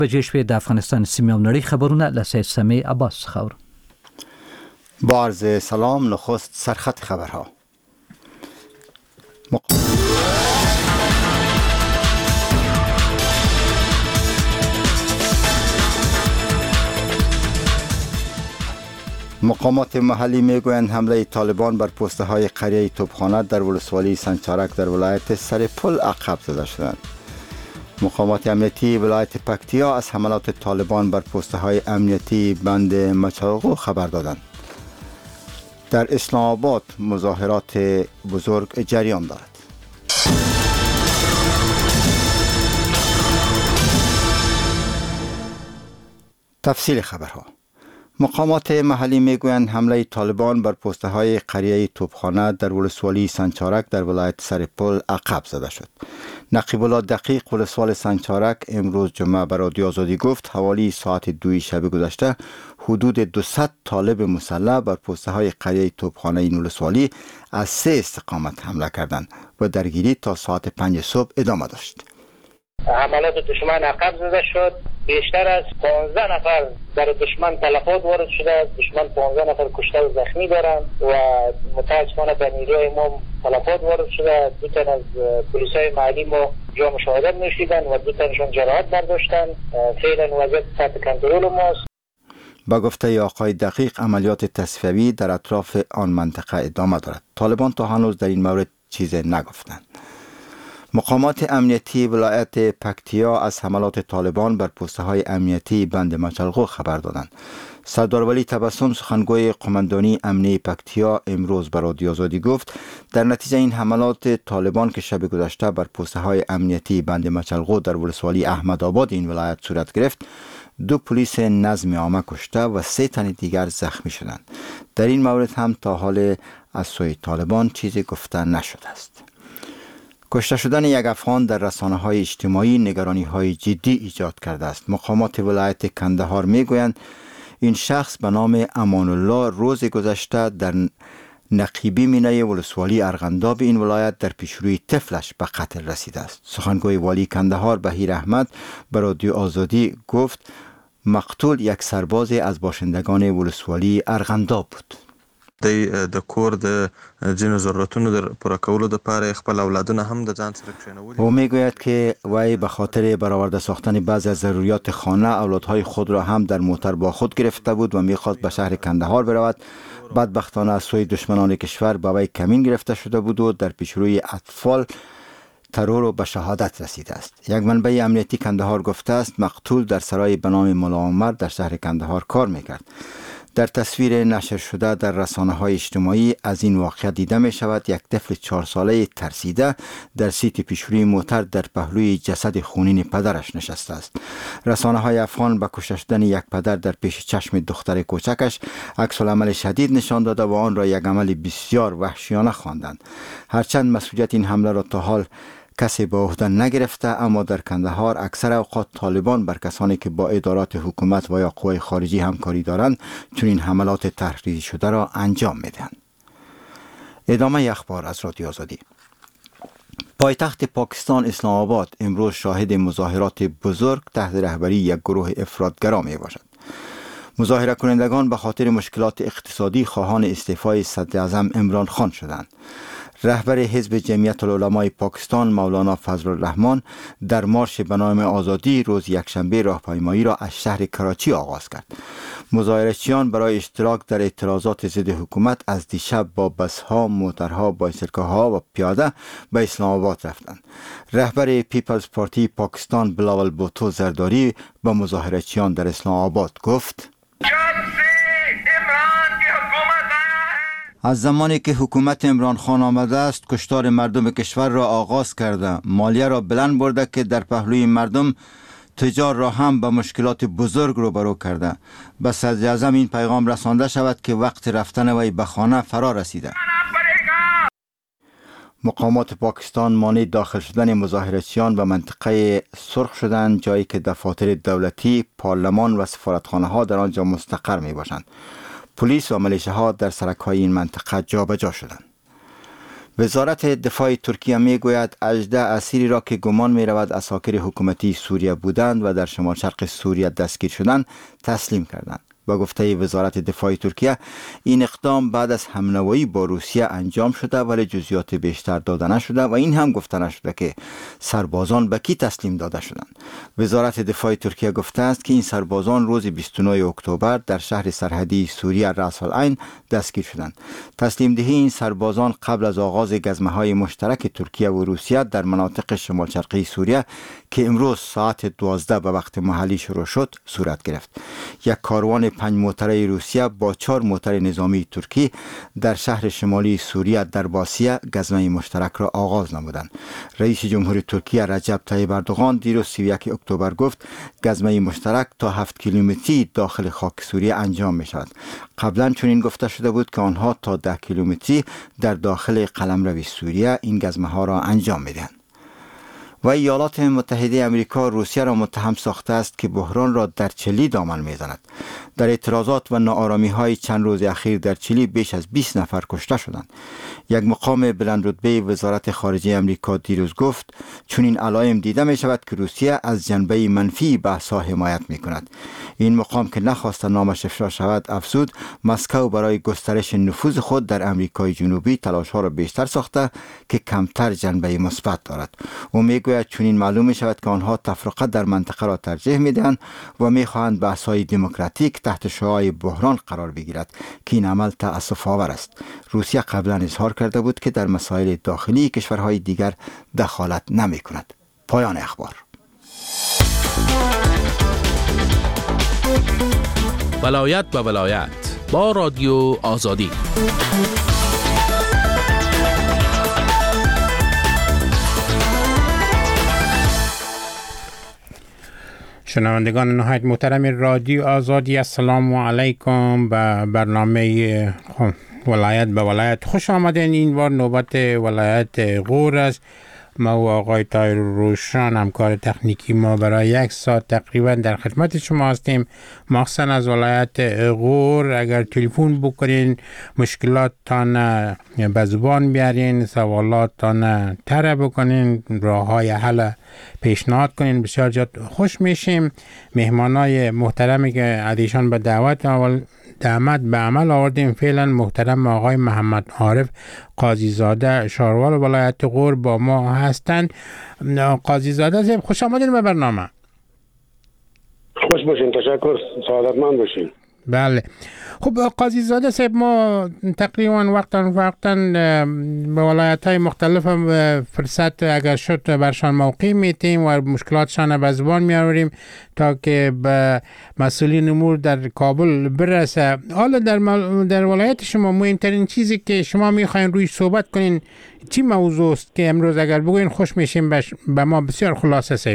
بجشوی د افغانستان سیمه نړۍ خبرونه لسه سمه عباس خور. با عرض سلام نخست سرخط خبرها. مقامات محلی میگویند حمله طالبان بر پسته های قریه توپخانه در ولسوالی سنگچارک در ولایت سرپل عقب زده شدند. مقامات امنیتی ولایت پکتیا از حملات طالبان بر پسته های امنیتی بند مچالغو خبر دادند. در اسلام آباد مظاهرات بزرگ جریان دارد. تفصیل خبرها. مقامات محلی میگویند حمله طالبان بر پسته های قریه توپخانه در ولسوالی سنگچارک در ولایت سرپل عقب زده شد. نقیب الله دقیق ولسوال سنگچارک امروز جمعه به رادیو آزادی گفت حوالی ساعت 2 شب گذشته حدود 200 طالب مسلح بر پسته های قریه توپخانه این ولسوالی از 3 استقامت حمله کردند و درگیری تا ساعت 5 صبح ادامه داشت. حملات دشمن عقب زده شد. بیشتر از 15 نفر در دشمن تلفات وارد شده. دشمن 15 نفر کشته و زخمی دارند و متاسفانه به نیروی ما تلفات وارد شده. 2 تن از پلیسای محلی ما جا مشاهدت نوشیدن و 2 تنشان جراحت برداشتن. فعلا وضعیت تحت کنترل ماست. با گفته آقای دقیق عملیات تصفیوی در اطراف آن منطقه ادامه دارد. طالبان تا هنوز در این مورد چیزی نگفتند. مقامات امنیتی ولایت پکتیا از حملات طالبان بر پسته های امنیتی بند مچالغو خبر دادند. سردار ولی تبسم سخنگوی قماندانی امنیتی پکتیا امروز به رادیو آزادی گفت در نتیجه این حملات طالبان که شب گذشته بر پسته های امنیتی بند مچالغو در ولسوالی احمد آباد این ولایت صورت گرفت 2 پلیس نظم عامه کشته و 3 تن دیگر زخمی شدند. در این مورد هم تا حال از سوی طالبان چیزی گفته نشده است. کشته شدن یک افغان در رسانه‌های اجتماعی نگرانی‌های جدی ایجاد کرده است. مقامات ولایت کندهار می‌گویند این شخص به نام امان الله روز گذشته در نقیبی مینه ولسوالی ارغنداب این ولایت در پیشروی طفلش به قتل رسیده است. سخنگوی والی کندهار بهیر احمد به رادیو آزادی گفت مقتول یک سرباز از باشندگان ولسوالی ارغنداب بود. د کور د جنو ضرورتونو در پوره کولو لپاره خپل اولادونه هم د ځان سره کښینولي. او میگوید که وی به خاطر برآورده ساختن بعضی از ضروریات خانه اولادهای خود را هم در موتر با خود گرفته بود و میخواست به شهر کندهار برود. بدبختانه از سوی دشمنان کشور به وی کمین گرفته شده بود و در پیشروی اطفال ترور و به شهادت رسیده است. یک منبع امنیتی کندهار گفته است مقتول در سرای به نام ملا عمر در شهر کندهار کار میکرد. در تصویر نشر شده در رسانه‌های اجتماعی از این واقعه دیده می شود یک طفل 4 ساله ترسیده در سیت پیشروی موتر در پهلوی جسد خونین پدرش نشسته است. رسانه‌های افغان به کشته شدن یک پدر در پیش چشم دختر کوچکش عکس العمل شدید نشان داده و آن را یک عمل بسیار وحشیانه خواندند. هرچند مسئولیت این حمله را تا حال کسی به عهده نگرفته، اما در کندهار اکثر اوقات طالبان بر کسانی که با ادارات حکومت و یا قوای خارجی همکاری دارند چون این حملات تحریری شده را انجام میدهند. ادامه اخبار از رادیو آزادی. پایتخت پاکستان اسلام آباد امروز شاهد مظاهرات بزرگ تحت رهبری یک گروه افراطگرا می باشد. مظاهره کنندگان به خاطر مشکلات اقتصادی خواهان استعفای صدر اعظم عمران خان شدند. رهبر حزب جمعیت العلمای پاکستان مولانا فضل الرحمن در مارش به نام آزادی روز یکشنبه راهپیمایی را از شهر کراچی آغاز کرد. مظاهرچیان برای اشتراک در اعتراضات ضد حکومت از دیشب با بسها، موترها، بایسکل‌ها و پیاده به اسلام آباد رفتند. رهبر پیپلز پارتی پاکستان بلاول بوتو زرداری به مظاهرچیان در اسلام آباد گفت از زمانی که حکومت عمران خان آمده است کشتار مردم کشور را آغاز کرده، مالیه را بلند برده که در پهلوی مردم تجار را هم به مشکلات بزرگ روبرو کرده. به صدر اعظم این پیغام رسانده شود که وقت رفتن وی به خانه فرا رسیده. مقامات پاکستان مانع داخل شدن مظاهرچیان به منطقه سرخ شدند، جایی که دفاتر دولتی، پارلمان و سفارتخانه ها در آنجا مستقر می باشند. پلیس و ملیشه ها در سرک های این منطقه جابجا شدند. وزارت دفاع ترکیه می گوید 18 اسیری را که گمان می رود اساکر حکومتی سوریه بودند و در شمال شرق سوریه دستگیر شدند تسلیم کردند. با گفته وزارت دفاع ترکیه این اقدام بعد از همنوایی با روسیه انجام شده ولی جزئیات بیشتر داده نشده و این هم گفته نشده که سربازان به کی تسلیم داده شدند. وزارت دفاع ترکیه گفته است که این سربازان روز 29 اکتبر در شهر سرحدی سوریه راس العین دستگیر شدند. تسلیم دهی این سربازان قبل از آغاز گزمه‌های مشترک ترکیه و روسیه در مناطق شمال شرقی سوریه که امروز ساعت 12 به وقت محلی شروع شد صورت گرفت. یک کاروان 5 موتره روسیه با 4 موتر نظامی ترکی در شهر شمالی سوریه در باسیه گزمه مشترک را آغاز نمودند. رئیس جمهور ترکیه رجب طیب اردوغان دیروز 31 اکتبر گفت گزمه مشترک تا 7 کیلومتری داخل خاک سوریه انجام می شود. قبلا چنین گفته شده بود که آنها تا 10 کیلومتری در داخل قلمرو سوریه این گزمه ها را انجام می دهند. و ایالات متحده امریکا روسیه را متهم ساخته است که بحران را در چلی دامن می‌زند. در اعتراضات و ناآرامی‌های چند روز اخیر در چلی بیش از 20 نفر کشته شدند. یک مقام بلند رتبه وزارت خارجه امریکا دیروز گفت چون این علائم دیده می شود که روسیه از جنبه منفی بحث‌ها حمایت می‌کند. این مقام که نخواست نامش افشا شود افزود مسکو برای گسترش نفوذ خود در امریکای جنوبی تلاش‌ها را بیشتر ساخته که کمتر جنبه مثبت دارد. او میگوید چنین معلوم می شود که آنها تفرقه در منطقه را ترجیح میدهند و میخواهند بحث‌های دموکراتیک تحت شعاع بحران قرار بگیرد که این عمل تأسف آور است. روسیه قبلا اظهار کرده بود که در مسائل داخلی کشورهای دیگر دخالت نمی کند. پایان اخبار. ولایت به ولایت با رادیو آزادی. شنوندگان نهایت محترم رادیو آزادی، السلام علیکم. به برنامه ولایت به ولایت خوش آمدین. این بار نوبت ولایت غور است. ما و آقای طاهر روشن همکار تکنیکی ما برای 1 ساعت تقریبا در خدمت شما هستیم. مخصوصا از ولایت غور اگر تلفن بکنین مشکلاتتان به زبان بیارین، سوالاتتان طرح بکنین، راه‌های حل پیشنهاد کنین، بسیار جد خوش میشیم. مهمانای محترمی که ادیشان به دعوت به عمل آوردیم فعلا محترم آقای محمد عارف قاضی زاده شاروال ولایت غور با ما هستند. قاضی زاده صاحب خوش آمدین به برنامه. خوش باشین، تشکر، سعادتمند باشین. بله خب قاضی زاده صاحب، ما تقریبا وقتا به ولایت‌های مختلف فرصت اگر شد برشان موقع میتیم و مشکلاتشان به زبان میآوریم تا که به مسئولین امور در کابل برسه. حالا در ولایت شما مهمترین چیزی که شما میخواین روی صحبت کنین چی موضوع است که امروز اگر بگوین خوش میشیم به ما بسیار خلاصه صاحب.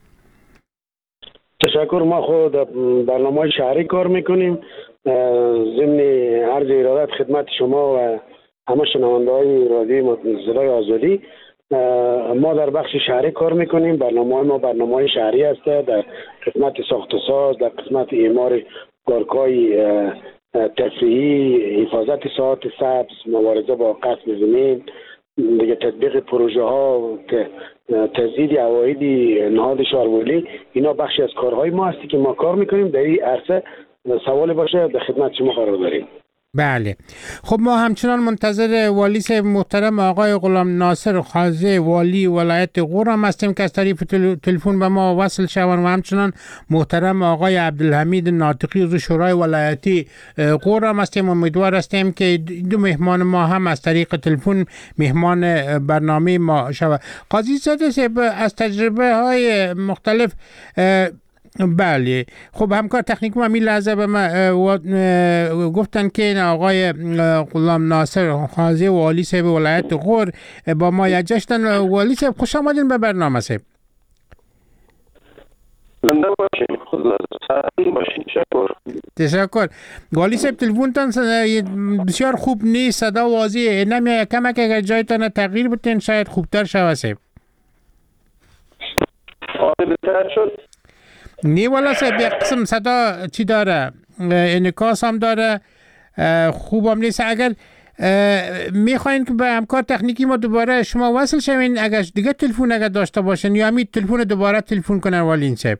تشکر. ما خود برنامه شهری کار میکنیم. ضمن عرض ارادت خدمت شما و همه شنونده های رادیو صدای آزادی، ما در بخش شهری کار میکنیم. برنامه ما برنامه شهری است در خدمت ساخت و ساز، در قسمت اعمار پارک‌های تفریحی، حفاظت ساحات سبز، مبارزه با غصب زمین، دیگه تطبیق پروژه ها که تزیید عواید نهاد شهرولی. اینا بخشی از کارهای ما هستی که ما کار میکنیم. در این عرصه سوال باشه در خدمت شما قرار داریم. بله خب ما همچنان منتظر والی صاحب محترم آقای غلام ناصر خازه والی ولایت غور هم هستیم که از طریق تلفن به ما وصل شوند و همچنان محترم آقای عبدالحمید ناطقی عضو شورای ولایتی غور هم هستیم. امیدوار هستیم که دو مهمان ما هم از طریق تلفن مهمان برنامه ما شود. قاضی زاده صاحب از تجربه های مختلف بله خب همکار تکنیک ما این لحظه به ما گفتن که آقای غلام ناصر خازه والی صاحب ولایت غور با ما یجشتن. والی صاحب خوش آمدین به برنامه صاحب. تشکر. والی صاحب تلفنتان بسیار خوب نیست، صدا واضحه، نمیاد کمک اگر جایتان تغییر بتین شاید خوبتر شود صاحب. بهتر شد. نه والا صاحب یک قسم صدا چی داره، انعکاس هم داره، خوب هم نیست. اگر میخواین که به همکار تکنیکی ما دوباره شما وصل شوین اگر دیگه تلفن اگر داشته باشین یا همین تلفن دوباره تلفن کنن والین صاحب.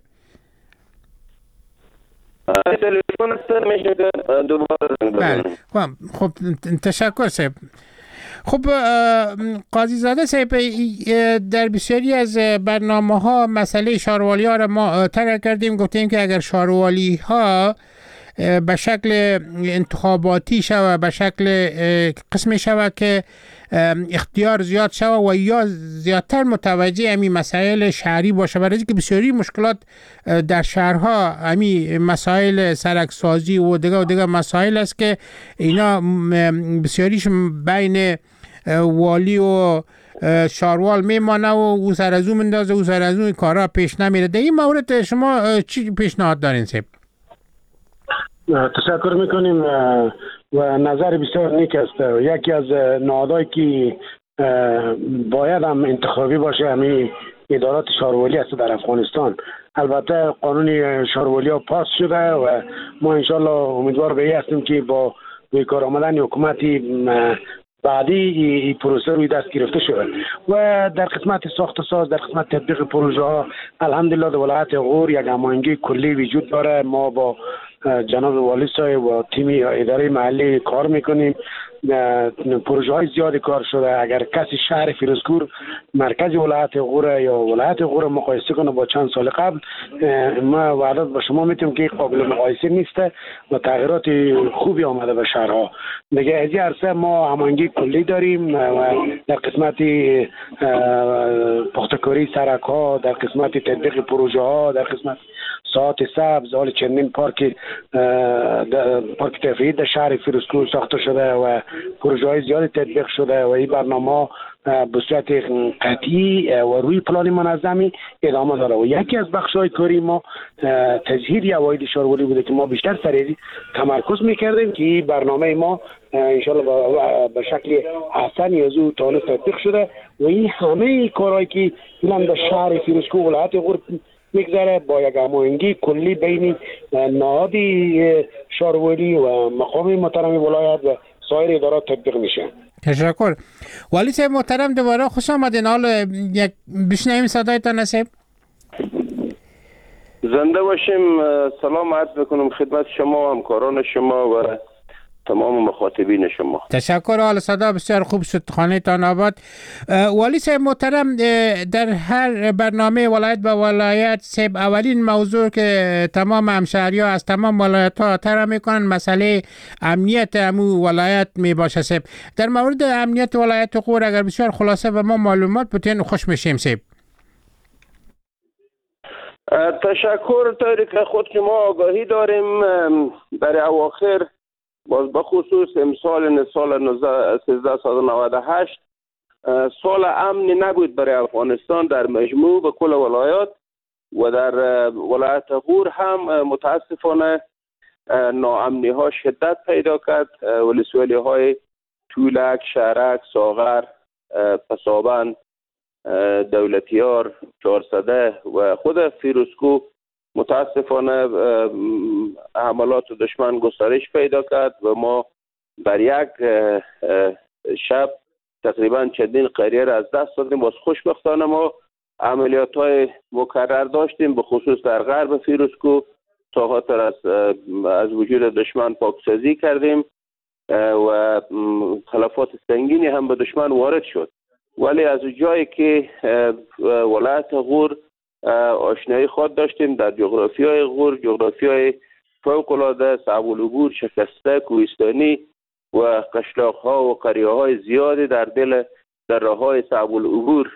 تلفن است میشه دوباره. خب تشکر صاحب. خب قاضی زاده صاحب، در بسیاری از برنامه ها مسئله شاروالی ها را ما طرح کردیم، گفتیم که اگر شاروالی ها به شکل انتخاباتی شوه، به شکل قسمی شوه که اختیار زیاد شوه و یا زیادتر متوجه همین مسائل شهری باشه، برای که بسیاری مشکلات در شهرها همین مسائل سرکسازی و دیگه مسائل است که اینا بسیاریش بین والی و شاروال میمانه و او سر از اون مندازه، او سر از اون کارها پیش نمیره. در این مورد شما چی پیشنهاد دارین صاحب؟ تشکر میکنیم و نظر بسیار نیک است. یکی از نهادهایی که باید هم انتخابی باشه همین ادارات شاروالی است در افغانستان. البته قانون شاروالی ها پاس شده و ما انشالله امیدوار به این هستیم که با روی کار آمدن حکومتی بعدی این پروسه روی دست گرفته شده و در قسمت ساخت ساز، در قسمت تطبیق پروژه ها الحمدلله در ولایت غور یک هماهنگی کلی وجود داره. ما با جناب والی صاحب و تیم اداره محلی کار میکنیم. پروژه های زیادی کار شده. اگر کسی شهر فیروزکور مرکز ولایت غور یا ولایت غور مقایسه کنه با چند سال قبل، ما وعده به شما میتونم که قابل مقایسه نیسته و تغییرات خوبی آمده به شهرها. دیگه از این عرصه ما هماهنگی کلی داریم و در قسمت پخته‌کاری سرک ها، در قسمت تطبیق پروژه ها، در قسمت ساعت سبز، حال چندین پارک تفریحی در شهر فیروزکور ساخته شده و پروژه های زیادی تطبیق شده و این برنامه به صورت قطعی و روی پلان منظمی ادامه داره و یکی از بخش های کاری ما تزهیر عواید شاروالی بوده که ما بیشتر سر تمرکز میکردیم که این برنامه ما انشالله به شکل احسنی از او تانست تطبیق شده و این همه کارهایی که فیلم در شهر فیروزکور ولایت غور میگذره با یک هماهنگی کلی بین نهادی شاروالی و مقام محترم ولایت و سایر ادارات تطبیق میشه. تشکر. والی صاحب محترم دوباره خوش آمدین. حال یک بشنویم صدایتان صاحب. زنده باشیم. سلام عرض بکنم خدمت شما، همکاران شما و تمام مخاطبین شما. تشکر. حال صدا بسیار خوب شد، خانه تان آباد. والی صاحب محترم، در هر برنامه ولایت به ولایت صاحب اولین موضوع که تمام همشهری ها از تمام ولایت ها طرح میکنن مسئله امنیت امو ولایت می باشه صاحب. در مورد امنیت ولایت غور اگر بسیار خلاصه به ما معلومات بتین خوش میشیم صاحب. تشکر. طوری که خود شما آگاهی داریم برای اواخر باز بخصوص امسال سال 1398 سال امنی نبود برای افغانستان در مجموع به کل ولایات و در ولایت غور هم متاسفانه ناامنی ها شدت پیدا کرد. ولسوالی های تولک، شهرک، ساغر، پسابند، دولتیار، چهارسده و خود فیروزکو متاسفانه حملات دشمن گسترش پیدا کرد و ما در یک شب تقریبا چندین قریه را از دست دادیم. باز خوشبختانه ما عملیات های مکرر داشتیم، به خصوص در غرب فیروزکو ساحات را از وجود دشمن پاکسازی کردیم و تلفات سنگینی هم به دشمن وارد شد. ولی از جایی که ولایت غور آشنایی خود داشتیم در جغرافیای غور، جغرافیای فوق‌العاده صعب العبور، شکسته، کوهستانی و قشلاق‌ها و قریه‌های زیادی در دل دره‌های صعب العبور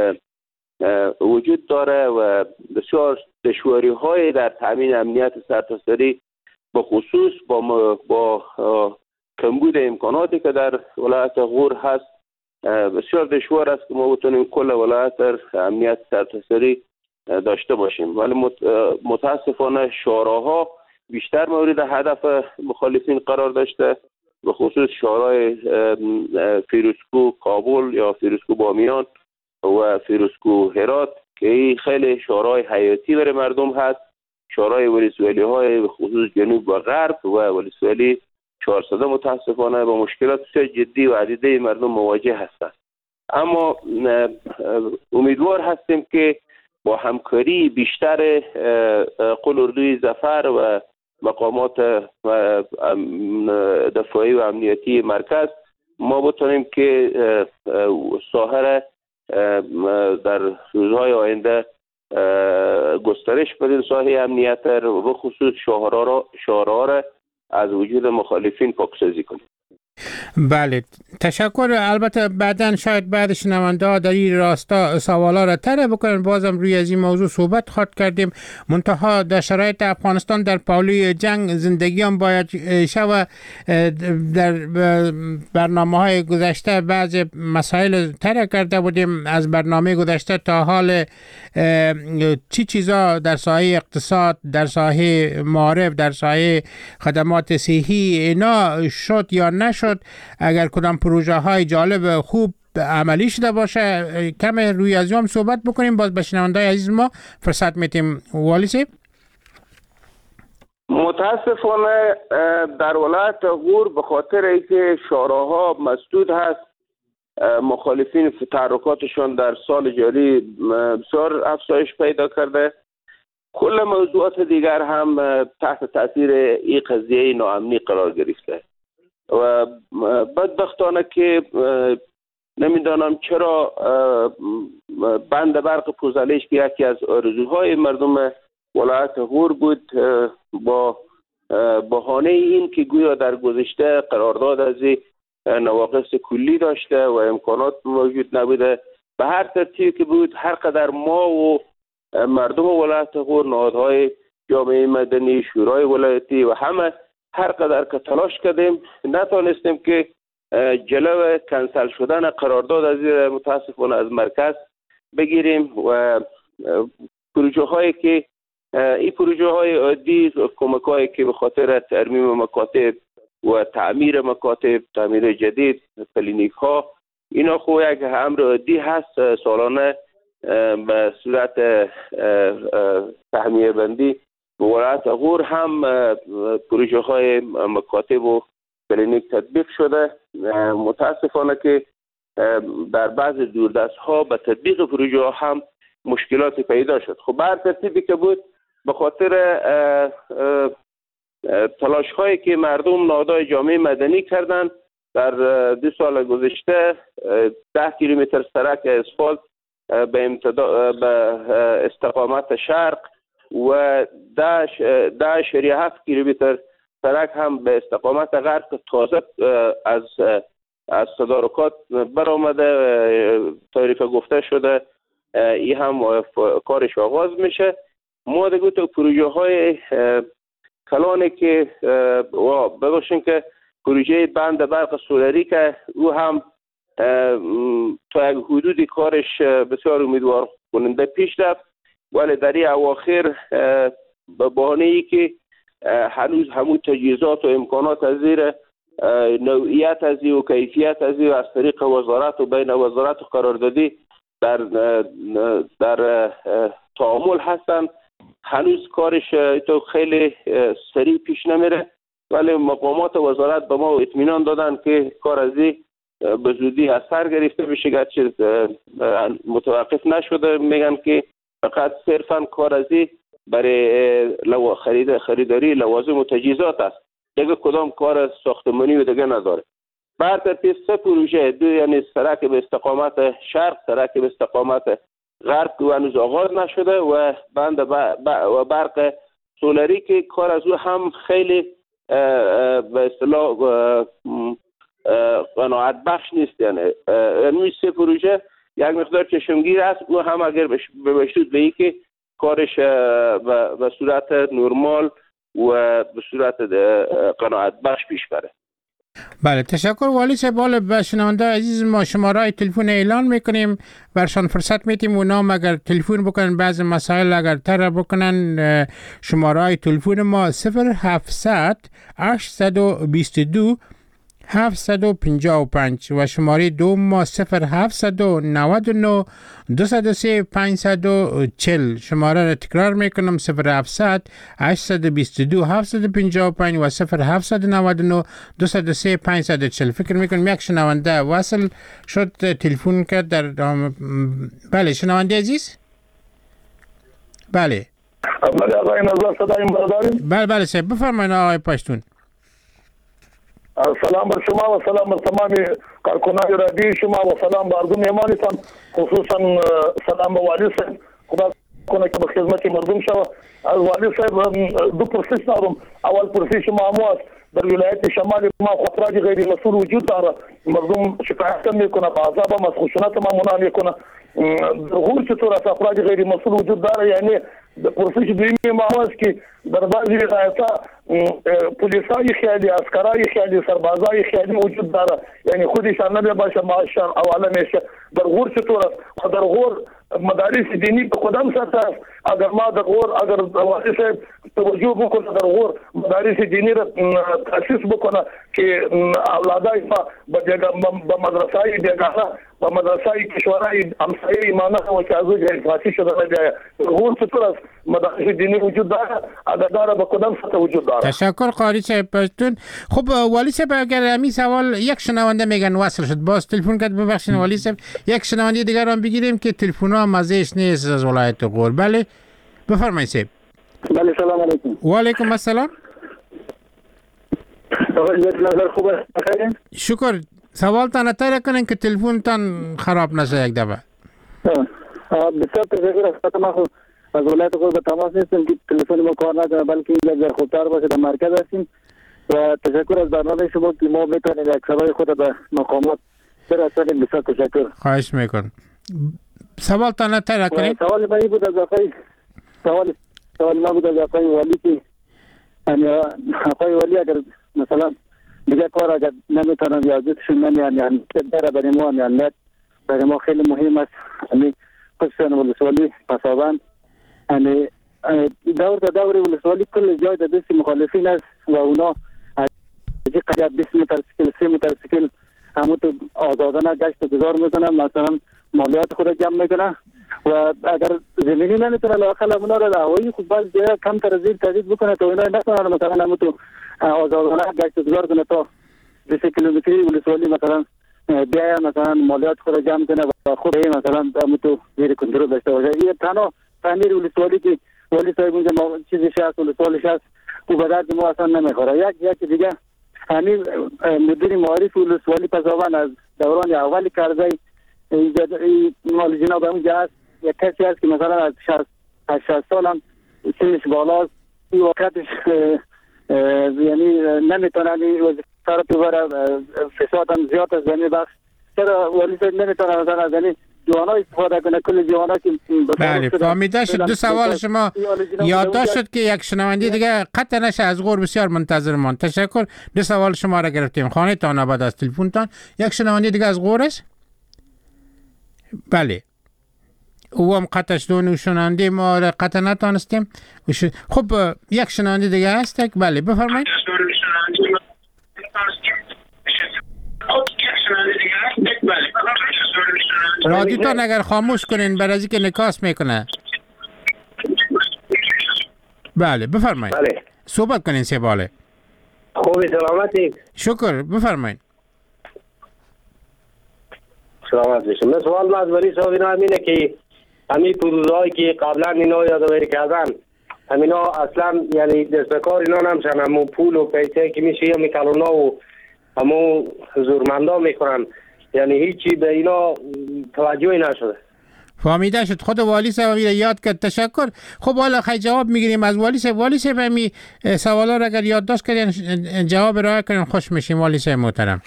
وجود داره و بسیار دشواری‌های در تامین امنیت سرتاسری به خصوص با کمبود امکاناتی که در ولایت غور هست بسیار دشوار است که ما بتونیم کل ولایت در امنیت سرتاسری داشته باشیم. ولی متاسفانه شوراها بیشتر مورد هدف مخالفین قرار داشته، به خصوص شورای فیروزکو کابل یا فیروزکو بامیان و فیروزکو هرات که این خیلی شورای حیاتی برای مردم هست. شورای ولسوالی های به خصوص جنوب و غرب و ولسوالی 400 متاسفانه با مشکلات بسیار جدی و عدیده مردم مواجه هستند. اما امیدوار هستیم که با همکاری بیشتر قل اردوی ظفر و مقامات دفاعی و امنیتی مرکز ما بتونیم که ساحه در روزهای آینده گسترش بدیم، ساحه امنیت و به خصوص شهرها را از وجود مخالفین پاکسازی کنیم. بله، تشکر. البته بعداً شاید بعد شنونده ها در این راستا سوالا را طرح بکنن، بازم روی از این موضوع صحبت خواهد کردیم. منتها در شرایط افغانستان در پهلوی جنگ زندگی هم باید شود. در برنامه های گذشته بعض مسائل طرح کرده بودیم، از برنامه گذشته تا حال چی چیزا در ساحه اقتصاد، در ساحه معارف، در ساحه خدمات صحی اینا شد یا نشد. اگر کدام پروژه های جالب خوب عملی شده باشه کم روی از هم صحبت بکنیم، باز به شنونده‌های عزیز ما فرصت میتیم. والی صاحب، متاسفانه در ولایت غور به خاطر اینکه شهرها مسدود هست، مخالفین تحرکاتشون در سال جاری بسیار افزایش پیدا کرده. کل موضوعات دیگر هم تحت تاثیر این قضیه ناامنی قرار گرفته و بدبختانه که نمیدانم چرا بند برق پوزالش که یکی از آرزوهای مردم ولایت غور بود، با بهانه این که گویا در گذشته قرارداد از نواقص کلی داشته و امکانات موجود نبوده، به هر ترتیب که بود هر قدر ما و مردم ولایت غور، نهادهای جامعه مدنی، شورای ولایتی و همه هر قدر که تلاش کردیم نتونستیم که جلو کنسل شدن قرارداد از متاسفانه از مرکز بگیریم و پروژه هایی که این پروژه های عادی، کمک هایی که به خاطر ترمیم مکاتب و تعمیر مکاتب، تعمیر جدید، کلینیک ها، اینا خو یک امر عادی هست. سالانه به صورت تهمیه بندی به ولایت غور هم پروژه های مکاتب و کلینیک تطبیق شده. متاسفانه که در بعض دوردست ها به تطبیق پروژه ها هم مشکلاتی پیدا شد. خب بر ترتیبی که بود به خاطر تلاش هایی که مردم، نهادهای جامعه مدنی کردند در 2 سال گذشته 10 کیلومتر سرک اسفالت به استقامت شرق و 10.7 کیلومتر سرک هم به استقامت غرب تازه از تدارکات برآمده، تعریف گفته شده، این هم کارش آغاز میشه. ما دیگه تو پروژه های کلانی که ببخشین که پروژه بند برق سولری که او هم تا یک حدودی کارش بسیار امیدوار کننده پیش رفت، ولی در این اواخر به بهانه ای که هنوز همون تجهیزات و امکانات از زیر نوعیت از و کیفیت از از طریق وزارت و بین وزارت و قراردادی در تعامل هستند، هنوز کارش تو خیلی سریع پیش نمیره، ولی مقامات وزارت به ما اطمینان دادن که کار از به زودی از سر گرفته بشه، گرچه متوقف نشده. میگن که فقط صرفا کار از برای خریداری لوازم و تجهیزات است، دیگه کدام کار ساختمانی و دیگه نداره. بر ترتیب 3 پروژه، 2 یعنی سرک به استقامت شرق، سرک به استقامت غرب که هنوز آغاز نشده و بند و برق سولری که کار از او هم خیلی به اصطلاح قناعت بخش نیست. یعنی 3 پروژه یک مقدار چشمگیر است، او هم اگر بشود به که کارش به صورت نرمال و به صورت قناعت بخش پیش بره. بله، تشکر والی صاحب. به شنونده عزیز ما شماره تلفن اعلان میکنیم، برشان فرصت میتیم اونا اگر تلفن بکنن بعض مسائل اگر طرح بکنن. شماره تلفن ما 0700 822 755 و شماره دوم ما 0799 203 540. شماره را تکرار میکنم 0700 822 755 و 0799 203 540. فکر میکنم یک شنونده وصل شد تلفن کرد در بله شنونده عزیز. بله آقای نظر صدای ما داریم؟ بله صاحب بفرمایید آقای پشتون. سلام بر شما و سلام بر تمام کارکنان رادیو شما و سلام بر مردم ایمانتان، خصوصا سلام به والی صاحب. خدا کنه که به خدمت مردم شوه. از والی صاحب دو پرسش دارم. اول پرسش ما است در ولایت شمال ما افراد غیر مسئول وجود داره، مردم شکایت میکنه، با عذاب هم از خشونت معمولا میکنه. در غور چطور از افراد غیر مسئول وجود داره؟ یعنی پرسش دویمی ما است که در بعضی ولایت‌ها پلیسای خیالی، عسکرای خیالی، سربازای خیالی وجود داره، یعنی خودشان نمی باشه معاشر حواله میشه. در غور چطور است؟ در غور مدارس دینی به کدام سطح است؟ اگر ما در غور اگر والی صاحب توجه بکنه در غور مدارس دینی را تاسیس بکنه که اولادای ما به مدرسای بیگانه و مدرسای کشورای همسایه ایمانه و که از او جهازی شده نبیاید. در غور چطور است؟ مدارس دینی وجود داره؟ اگر داره به کدام سطح وجود داره؟ تشکر قاری صاحب پشتون. خب والی صاحب اگر همین سوال یک شنونده میگن وصل شد باز تلفن کرد، ببخشید والی صاحب یک شنونده دیگر هم بگیریم که تلفن ها مزهش نیست از ولایت غور. بله بفرمایید صاحب. بله سلام علیکم. و علیکم السلام. نظر خوبه بخیر؟ شکر. سوال تان اتاره کنین که تلفن تان خراب نشه یک دفعه. بسیار تشکر از ما از ولایت غور به تماس نیستیم که تلفن ما کار نکنه، بلکه اینجا خوبتر باشه در مرکز هستیم و تشکر از برنامه شما که ما میتونیم یک صدای خود به مقامات برسانیم. بسیار تشکر. خواهش میکنم. سوال تان اتاره کنین. سوال من بود از سوال ما بود از آقای والی که آقای والی اگر مثلا دیگه کار اگر نمیتونن یادتشون نمیان یعنی داره برای ما امنیت برای ما خیلی مهم است. یعنی خصوصا ولسوالی پسابند یعنی دور تا دور ولسوالی کل جای در دست مخالفین است و اونا از قریب 20 متر سکل 3 متر سکل همون تو آزادانه گشت و گذار میکنن، مثلا مالیات خود جمع میکنن و اگر زمینی نمیتونه لااقل اونا را هوایی خود باز جای کم تر زیر تجدید بکنه تا اونا نکنن مثلا همون تو آزادانه گشت و گذار کنه تا 20 کیلومتری ولسوالی مثلا بیاید مثلا مالیات خود جمع کنه و خود مثلا همون تو زیر کنترل داشته باشه. این تنها تعمیر ولسوالی که والی صاحب اونجا چیزی هست ولسوالیش هست او به درد ما اصلا نمیخوره. یک دیگه همین مدیر معارف ولسوالی پسابند از دوران اولی کرده مال جناب اونجا هست یک کسی هست که مثلا از 60 سال هم سنش بالاست، این وقتش یعنی نمیتونه وظیفه رو ببره، فساد هم زیاد است زمین بخش. چرا والی صاحب نمیتونه مثلا از یعنی جوانا استفاده کنه؟ کل جوانا که بله فهمیده شد. دو سوال شما یادداشت شد که یک شنونده دیگه قطع نشه از غور بسیار منتظرمان. تشکر. دو سوال شما را گرفتیم. خانه تان آباد از تلفن تان. یک شنونده دیگه از غور است. بله او هم قطعش دون شنونده ما را قطع نتانستیم. خب یک شنونده دیگه هست. بله بفرمایید. رادیوتان اگر خاموش کنین برای از اینکه نکاس میکنه. بله بفرمایید. بله صحبت کنین سیباله. خوبی سلامتی؟ شکر بفرمایید. سلامت بشم. من سوال ما از ولی صاحب اینا همینه که همین پروزهایی که قبلا اینا یادآوری کردن همینا اصلا یعنی دست به کار اینا نمیشن، همون پول و پیسه که میشه یا میکلونا و همون زورمندا میکنن، یعنی هیچی به اینا توجهی نشده. فهمیده شد. خود والی صاحب یاد کرد. تشکر. خب حالا خیلی جواب میگیریم از والی صاحب. والی صاحب همی سوالا را اگر یادداشت کردین جواب ارائه کنین خوش میشیم والی صاحب محترم.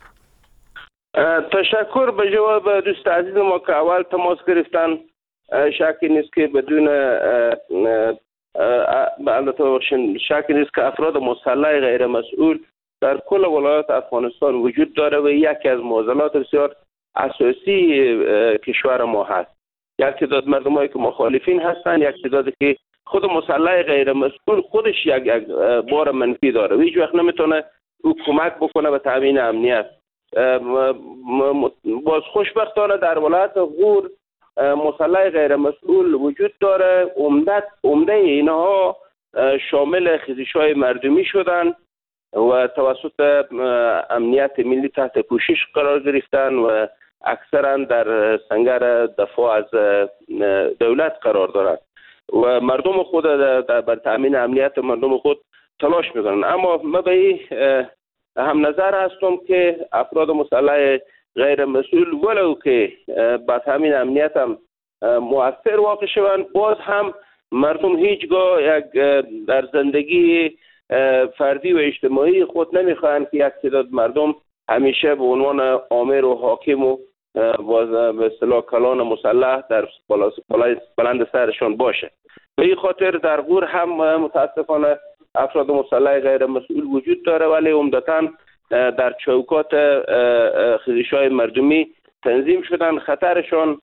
تشکر به جواب دوست عزیز ما که اول تماس گرفتن. شکی نیست که بدون شکی نیست که افراد مسلح غیر مسئول در کل ولایات افغانستان وجود داره و یکی از معضلات بسیار اساسی کشور ما هست. یک تعداد مردمایی که مخالفین هستند، یک تعدادی که خود مسلح غیر مسئول خودش یک بار منفی داره و هیچ وقت نمیتونه او کمک بکنه به تامین امنیت. باز خوشبختانه در ولایت غور مسلح غیر مسئول وجود داره. عمده اینها شامل خیزش‌های مردمی شدن و توسط امنیت ملی تحت پوشش قرار گرفتن و اکثرا در سنگر دفاع از دولت قرار دارند و مردم خود بر تامین امنیت مردم خود تلاش میکنن. اما من به این هم نظر هستم که افراد مسلح غیر مسئول ولو که با تامین امنیت هم مؤثر واقع شوند، باز هم مردم هیچگاه یک در زندگی فردی و اجتماعی خود نمیخواهند که یک تعداد مردم همیشه به عنوان آمر و حاکم و به اصطلاح کلان مسلح در بلند سرشان باشه. به این خاطر در غور هم متاسفانه افراد مسلح غیر مسئول وجود داره، ولی عمدتاً در چوکات خیزش‌های مردمی تنظیم شدن. خطرشان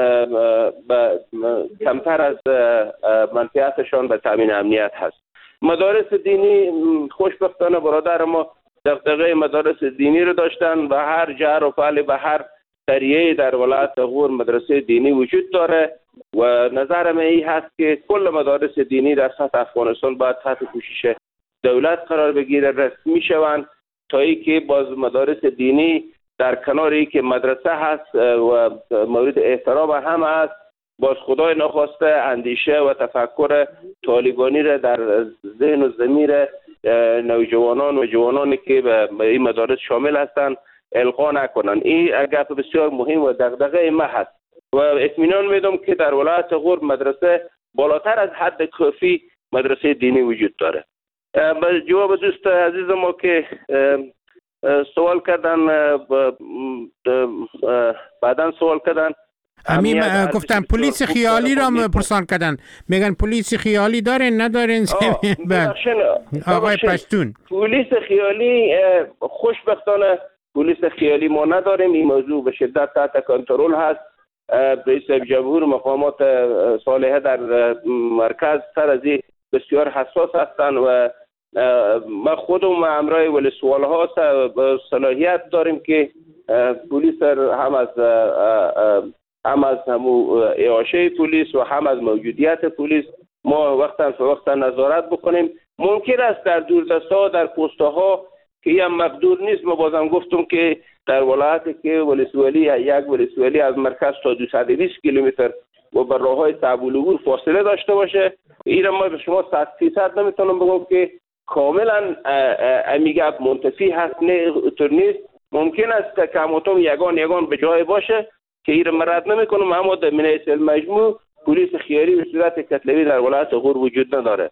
کمتر از منفعتشان به تامین امنیت هست. مدارس دینی خوشبختانه برادر ما دغدغه مدارس دینی رو داشتن و هر جهر و فعل به هر قریه در ولایت غور مدرسه دینی وجود داره و نظرم این هست که کل مدارس دینی در سطح افغانستان باید تحت پوشش دولت قرار بگیره، رسمی شوند تا اینکه باز مدارس دینی در کناری که مدرسه هست و مورد احترام هم هست، باز خدای نخواسته اندیشه و تفکر طالبانی را در ذهن و ضمیر نوجوانان و جوانانی که به این مدارس شامل هستند القا نکنن. این گپ بسیار مهم و دغدغه ما هست و اطمینان میدم که در ولایت غور مدرسه بالاتر از حد کافی مدرسه دینی وجود داره. به جواب دوست عزیز ما که سوال کردن، بعداً سوال کردن گفتم پلیس خیالی را پرسان کردن، میگن پلیس خیالی دارین ندارین؟ آقای پشتون، پلیس خیالی خوشبختانه پلیس خیالی ما نداریم. این موضوع به شدت تحت کنترل هست. رئیس جمهور مقامات صالحه در مرکز سر از این بسیار حساس هستند و ما خودم همراه ولسواله ها صلاحیت داریم که پلیس هم از اعاشه پلیس و هم از موجودیت پلیس ما وقتا نظارت بکنیم. ممکن است در دوردست‌ها در پست‌ها که این مقدور نیست. ما بازم گفتم که در ولایتی که یک ولسوالی از مرکز تا 220 کیلومتر و بر راه‌های صعب العبور فاصله داشته باشه، این ما به شما 100% نمیتونم بگم که کاملا امیگه منتفی هست، نه طور نیست. ممکن است که کماتم یگان به جای باشه که این را رد نمیکنم، اما در من حیث المجموع پلیس خیالی به صورت کتلوی در ولایت غور وجود نداره.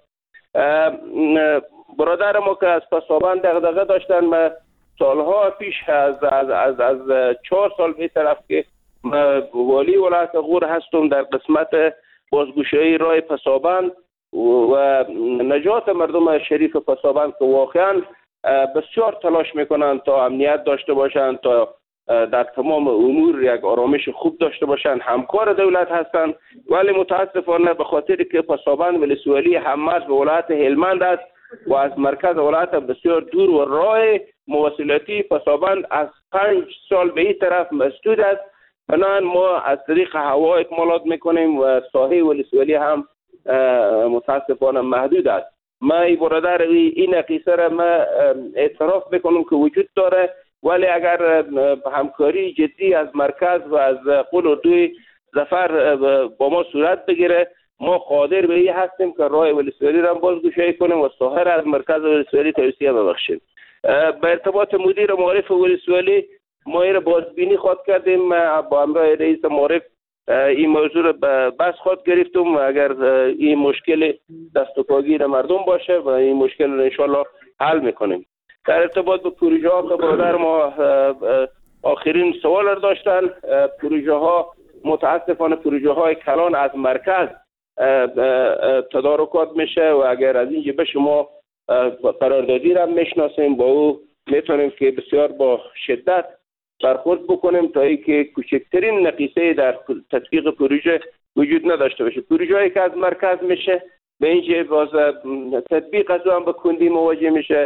برادر ما که از پسابان دغدغه داشتن، ما سالها پیش از 4 سال به طرف که والی ولایت غور هستم در قسمت بازگشایی راه پسابان و نجات مردم شریف پسابان که واقعا بسیار تلاش میکنن تا امنیت داشته باشند، تا در تمام امور یک آرامش خوب داشته باشند، همکار دولت هستند. ولی متاسفانه به خاطر که پسابان ولسوالی هممرز به ولایت هلمند است و از مرکز ولایت بسیار دور و راه مواصلاتی پسابان از 5 سال به این طرف مسدود است، بنابراین ما از طریق هوا اکمالات میکنیم و ساحه ولسوالی هم متاسفانه محدود است. ما ای برادر این نقیصه را ما اعتراف میکنم که وجود داره، ولی اگر همکاری جدی از مرکز و از قول اردوی ظفر با ما صورت بگیره، ما قادر به این هستیم که راه ولسوالی را بازگشایی کنیم و ساحه را از مرکز ولسوالی توسعه ببخشیم. به ارتباط مدیر معارف ولسوالی ما این را بازبینی خواد کردیم، با همراه رئیس معارف این موضوع را بس خواد گرفتم. اگر این مشکل دست و پاگیر مردم باشه و این مشکل را انشالله حل میکنیم. در ارتباط به پروژه ها که برادر ما آخرین سوال را داشتن، پروژه ها متاسفانه پروژه های کلان از مرکز تدارکات میشه و اگر از اینجا به شما قراردادی را میشناسیم، با او میتونیم که بسیار با شدت برخورد بکنیم تا اینکه کوچکترین نقیصه در تطبیق پروژه وجود نداشته باشه. پروژه هایی که از مرکز میشه به اینجا باز تطبیق از هم به کندی مواجه میشه،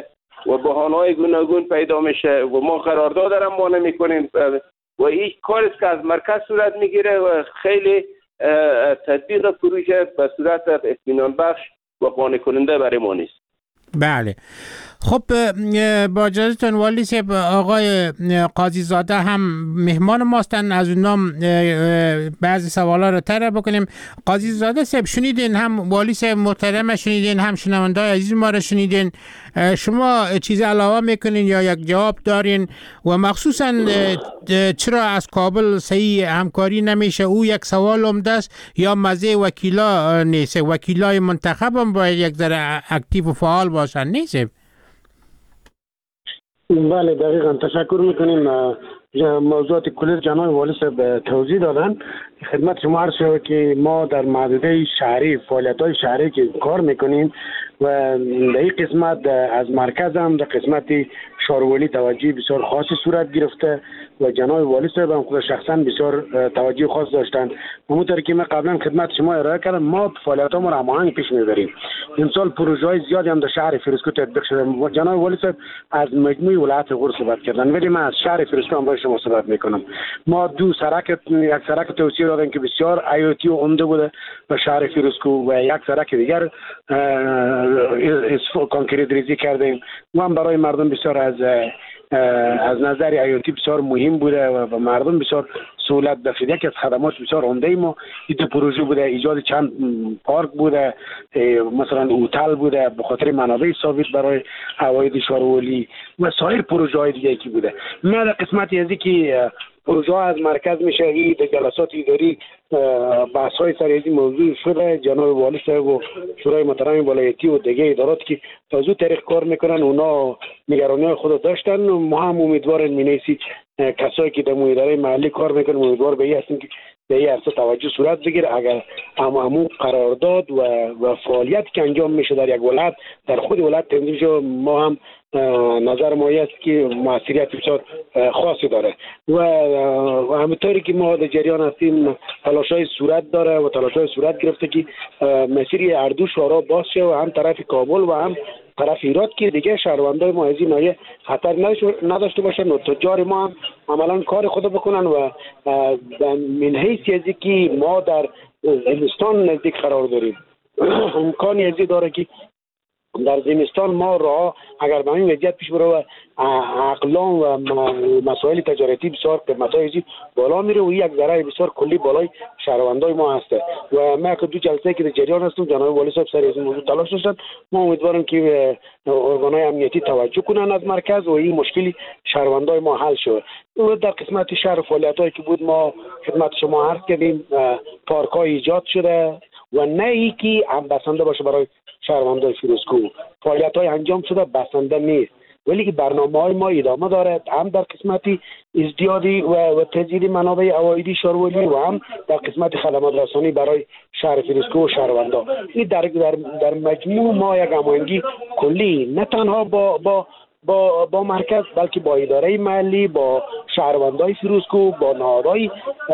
و بهانه‌های گوناگون پیدا میشه و ما قرارداد هم ما نمیکنیم و این کاری که از مرکز صورت میگیره و خیلی تطبیق پروژه به صورت اطمینان بخش و قانع کننده برای ما نیست. بله. خب با اجازهتون والی صاحب، آقای قاضی زاده هم مهمان ماستن، از اونام بعضی سوالا رو طرح بکنیم. قاضی زاده صاحب شنیدین، هم والی صاحب محترم شنیدین، هم شنونده‌های عزیز ما رو شنیدین. شما چیز علاوه میکنین یا یک جواب دارین؟ و مخصوصا چرا از کابل صحیح همکاری نمیشه؟ او یک سوال عمده است یا مزه وکیلا نیست؟ وکیلای منتخب هم باید یک ذره اکتیو و فعال باشن نیست؟ بله دقیقا، تشکر میکنیم. موضوعات کلی جناب والی صاحب توضیح دادن. خدمت شما عرض شده که ما در محدوده شهری فعالیت‌های شهری که کار میکنیم و در این قسمت از مرکز هم در قسمت شارولی توجه بسیار خاصی صورت گرفته و جناب والی صاحب هم خود شخصا بسیار توجه خاص داشتن. همونطور که من قبلا خدمت شما ارائه کردم، ما فعالیت‌ها را هماهنگ پیش میبریم. امسال پروژه‌های زیادی هم در شهر فیروزکوه تطبیق شده. جناب والی صاحب از مجموعه ولایت غور صحبت کردن، ولی من از شهر فیروزکوه هم با شما صحبت میکنم. ما یک سرک توسعه دادیم که بسیار حیاتی و عمده بوده به شهر فیروزکوه و یک سرک دیگر کانکریت ریزی کردیم و هم برای مردم بسیار از نظر حیاتی بسیار مهم بوده و مردم بسیار سهولت داشته. یکی از خدمات بسیار عمده ما این پروژه بوده، ایجاد چند پارک بوده، مثلا هتل بوده به خاطر منابع ثابت برای عواید شارولی و سایر پروژه های دیگه کی بوده. ما در قسمتی ازی که پروژه از مرکز میشه این جلسات اداری بحث های سر این موضوع شده. جناب والی صاحب و شورای محترم ولایتی و دیگه ادارات که تازه طریق کار میکنن اونا نگرانی خود داشتن. ما هم امیدواریم مینیسی کسایی که در اداره محلی کار میکنن امیدوار به این هستیم که به این عرصه توجه صورت بگیره. اگر همون قرارداد و فعالیت که انجام میشه در یک ولایت در خود ولایت تنظیم شده، ما هم نظر ما است که موثریت بسیار خاصی داره و همونطوری که ما در جریان هستیم تلاش‌های صورت داره و تلاش‌های صورت گرفته که مسیر هر دو شورا باز شه و هم طرف کابل و هم طرف ایراد که دیگه شهروندای ما از این نایه خطر نداشته باشن و تجار ما هم عملا کار خود بکنن و من حیث ازی که ما در زمستان نزدیک قرار داریم امکانی ازی داره که در زمستان ما راه اگر به این وضعیت پیش بره و اقلام و مسائل تجارتی بسیار قیمت‌های بالا میره و یک ضرر بسیار کلی بالای شهروندای ما هسته و ما که دو جلسه که در جریان هستم جناب والی صاحب سر از این موضوع تلاش داشتن. ما امیدوارم که ارگان‌های امنیتی توجه کنن از مرکز و این مشکلی شهروندای ما حل شه. و در قسمت شهر فعالیت‌هایی که بود ما خدمت شما عرض کردیم پارک‌های ایجاد شده و نه ای که هم بسنده باشه برای شهروندای فیروزکوه. فعالیت‌های انجام شده بسنده نیست ولی که برنامه‌های ما ادامه داره، هم در قسمتی ازدیادی و تزیید منابع عوایدی شارولی و هم در قسمت خدمات رسانی برای شهر فیروزکوه و شهروندا. این در مجموع ما یک هماهنگی کلی نه تنها با مرکز بلکه با اداره محلی، با شهروندای فیروزکوه، با نهادهای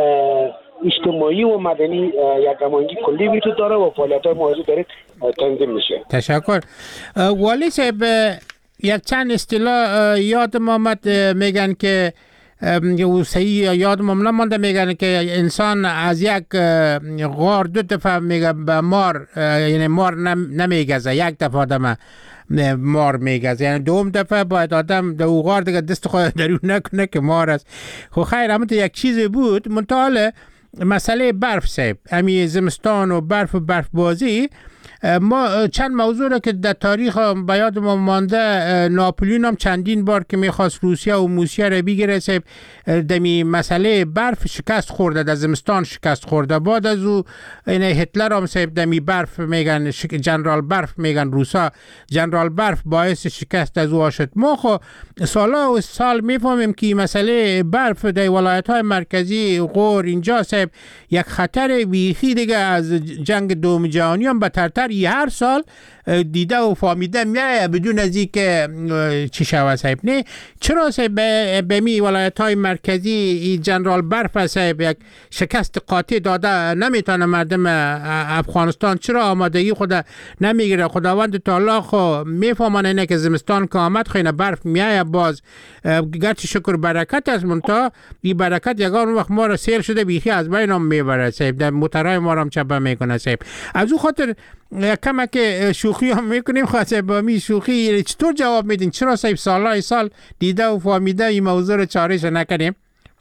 اجتماعی و مدنی یک هماهنگی کلی وجود داره و فعالیت‌های موضوع داره تنظیم میشه. تشکر. والی صاحب یک چند اصطلاح یادم آمد، میگن که صحیح یادم نمانده، میگن که انسان از یک غار دو دفعه میگه به مار، یعنی مار نمیگزه، یک دفعه آدم مار میگزه، یعنی دوم دفعه باید آدم در او غار دیگه دست خود درون نکنه که مار است. خب خیر، همون یک چیزی بود. منتها مسئله برف صاحب، امی زمستان و برف بازی، ما چند موضوع را که در تاریخ به یاد ما مانده، ناپلیون هم چندین بار که میخواست روسیه و موسیه را بگیره صاحب، دمی مسئله برف شکست خورده، در زمستان شکست خورده. بعد از او هتلر هم صاحب دمی برف میگن، جنرال برف میگن روسا، جنرال برف باعث شکست از او شد. ما خو سال میفهمیم که مسئله برف در ولایت های مرکزی غور اینجا صاحب یک خطر بیخی دیگه از جنگ دوم جهانی هم بدتر هر سال دیده و فهمیده میایه بدون از اینکه چی شود صاحب. نه چرا صاحب به می ولایت های مرکزی جنرال برف صاحب یک شکست قاطع داده نمیتونه مردم افغانستان چرا آمادگی خود نمیگیره؟ خداوند تعالی خو میفهمن اینه که زمستان که آمد خیلی برف میایه باز گرچه شکر برکت است منتها این برکت یگان وقت ما را سیل شده بیخی از بین هم میبره صاحب، در موترهای ما را هم چپه میکنه صاحب. از او خاطر کمک شوخی هم میکنیم خاطر با می شوخی چطور جواب میدین؟ چرا صاحب سالهای سال دیده و فهمیده این موضوع رو چارش نکنیم؟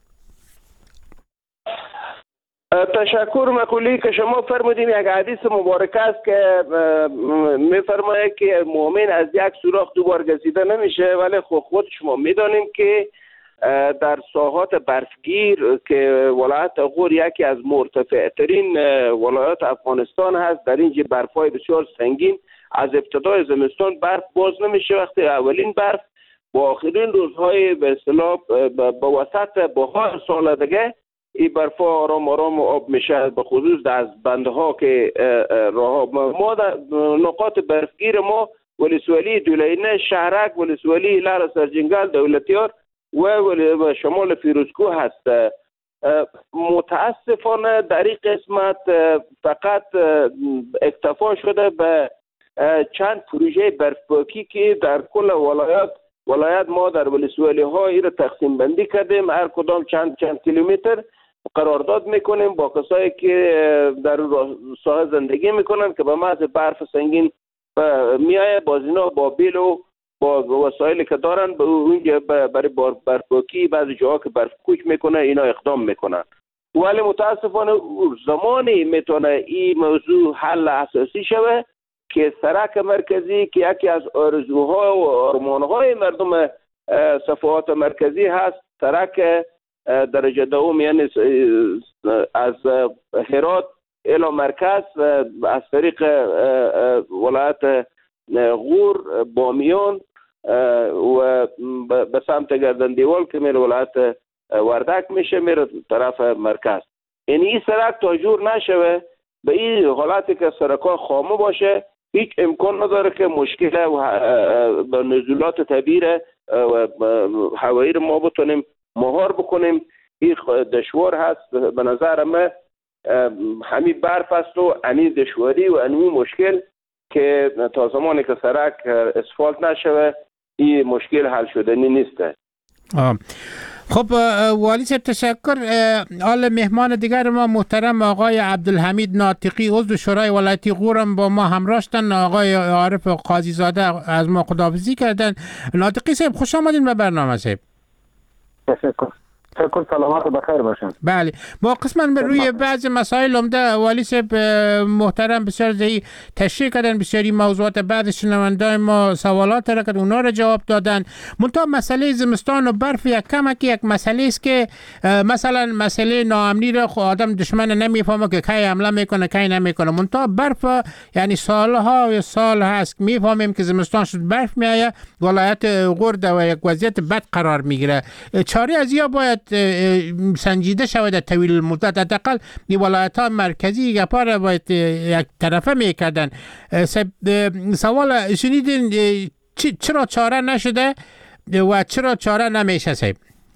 تشکر. مقولی که شما فرمودیم یک حدیث مبارک است که میفرماید که مؤمن از یک سوراخ دوبار گزیده نمیشه، ولی خود شما میدانیم که در ساحات برفگیر که ولایت غور یکی از مرتفع ترین ولایات افغانستان هست، در اینجا برفای بسیار سنگین از ابتدای زمستان برف باز نمیشه. وقتی اولین برف با آخرین روزهای به اصطلاح با وسط بهار سال دیگه این برفا آرام آرام آب میشه، به خصوص از بنده ها که راه ما در نقاط برفگیر ما ولسوالی دولینه، شهرک، ولسوالی لر سرجنگل، دولتیار و شمال فیروزکوه هست. متاسفانه در این قسمت فقط اکتفا شده به چند پروژه برفپاکی که در کل ولایت ما در ولسوالی ها این را تقسیم بندی کردیم، هر کدام چند کیلومتر قرارداد میکنیم با کسایی که در ساحه زندگی میکنن که به محض برف سنگین میایه باز اینا با بیل و با وسایلی که دارن به اونجا برای برفپاکی بعضی جاها که برف کوچ میکنه اینا اقدام میکنن. ولی متاسفانه زمانی میتونه این موضوع حل اساسی شوه که سرک مرکزی که یکی از آرزوها و آرمانهای مردم صفحات مرکزی هست، سرک درجه دوم، یعنی از هرات الی مرکز از طریق ولایت غور، بامیان و به سمت گردندیوال که میره ولایت وردک میشه، میره طرف مرکز. این سرک تا جور نشوه به این حالتی که سرک‌ها خامه باشه هیچ امکان نداره که مشکل و نزولات طبیعی و هوایی رو ما بتونیم مهار بکنیم. این دشوار هست به نظر من، همین برف است و همین دشواری و همین مشکل که تا زمانی که سرک اسفالت نشوه این مشکل حل شدنی نیسته. خب والی صاحب تشکر. حال مهمان دیگر ما محترم آقای عبدالحمید ناطقی عضو شورای ولایتی غور هم با ما همراه شدن. آقای عارف قاضی زاده از ما خداحافظی کردن. ناطقی صاحب خوش آمدین به برنامه صاحب. تشکر. سلامت و بخیر باشن. بله، ما قسما به روی بعض مسائل عمده والی صاحب محترم بسیار زیادی تشریح کردن، بسیاری موضوعات بعض شنوندای ما سوالات را که اونا را جواب دادن. منتها مسئله زمستان و برف یک مسئله است که مثلا مسئله ناامنی را خود آدم دشمن نمیفهمه که کی حمله میکنه کی نمیکنه. منتها برف یعنی سالها و سال هست میفهمیم که زمستان شد برف میآید، ولایت غور در یک وضعیت بد قرار میگیره. چاره از یا باید سنجیده شود طویل المدت. حداقل این ولایت ها مرکزی گپا را باید یک طرفه میکردن. سوال شنیدین چرا چاره نشده و چرا چاره نمیشه صاحب؟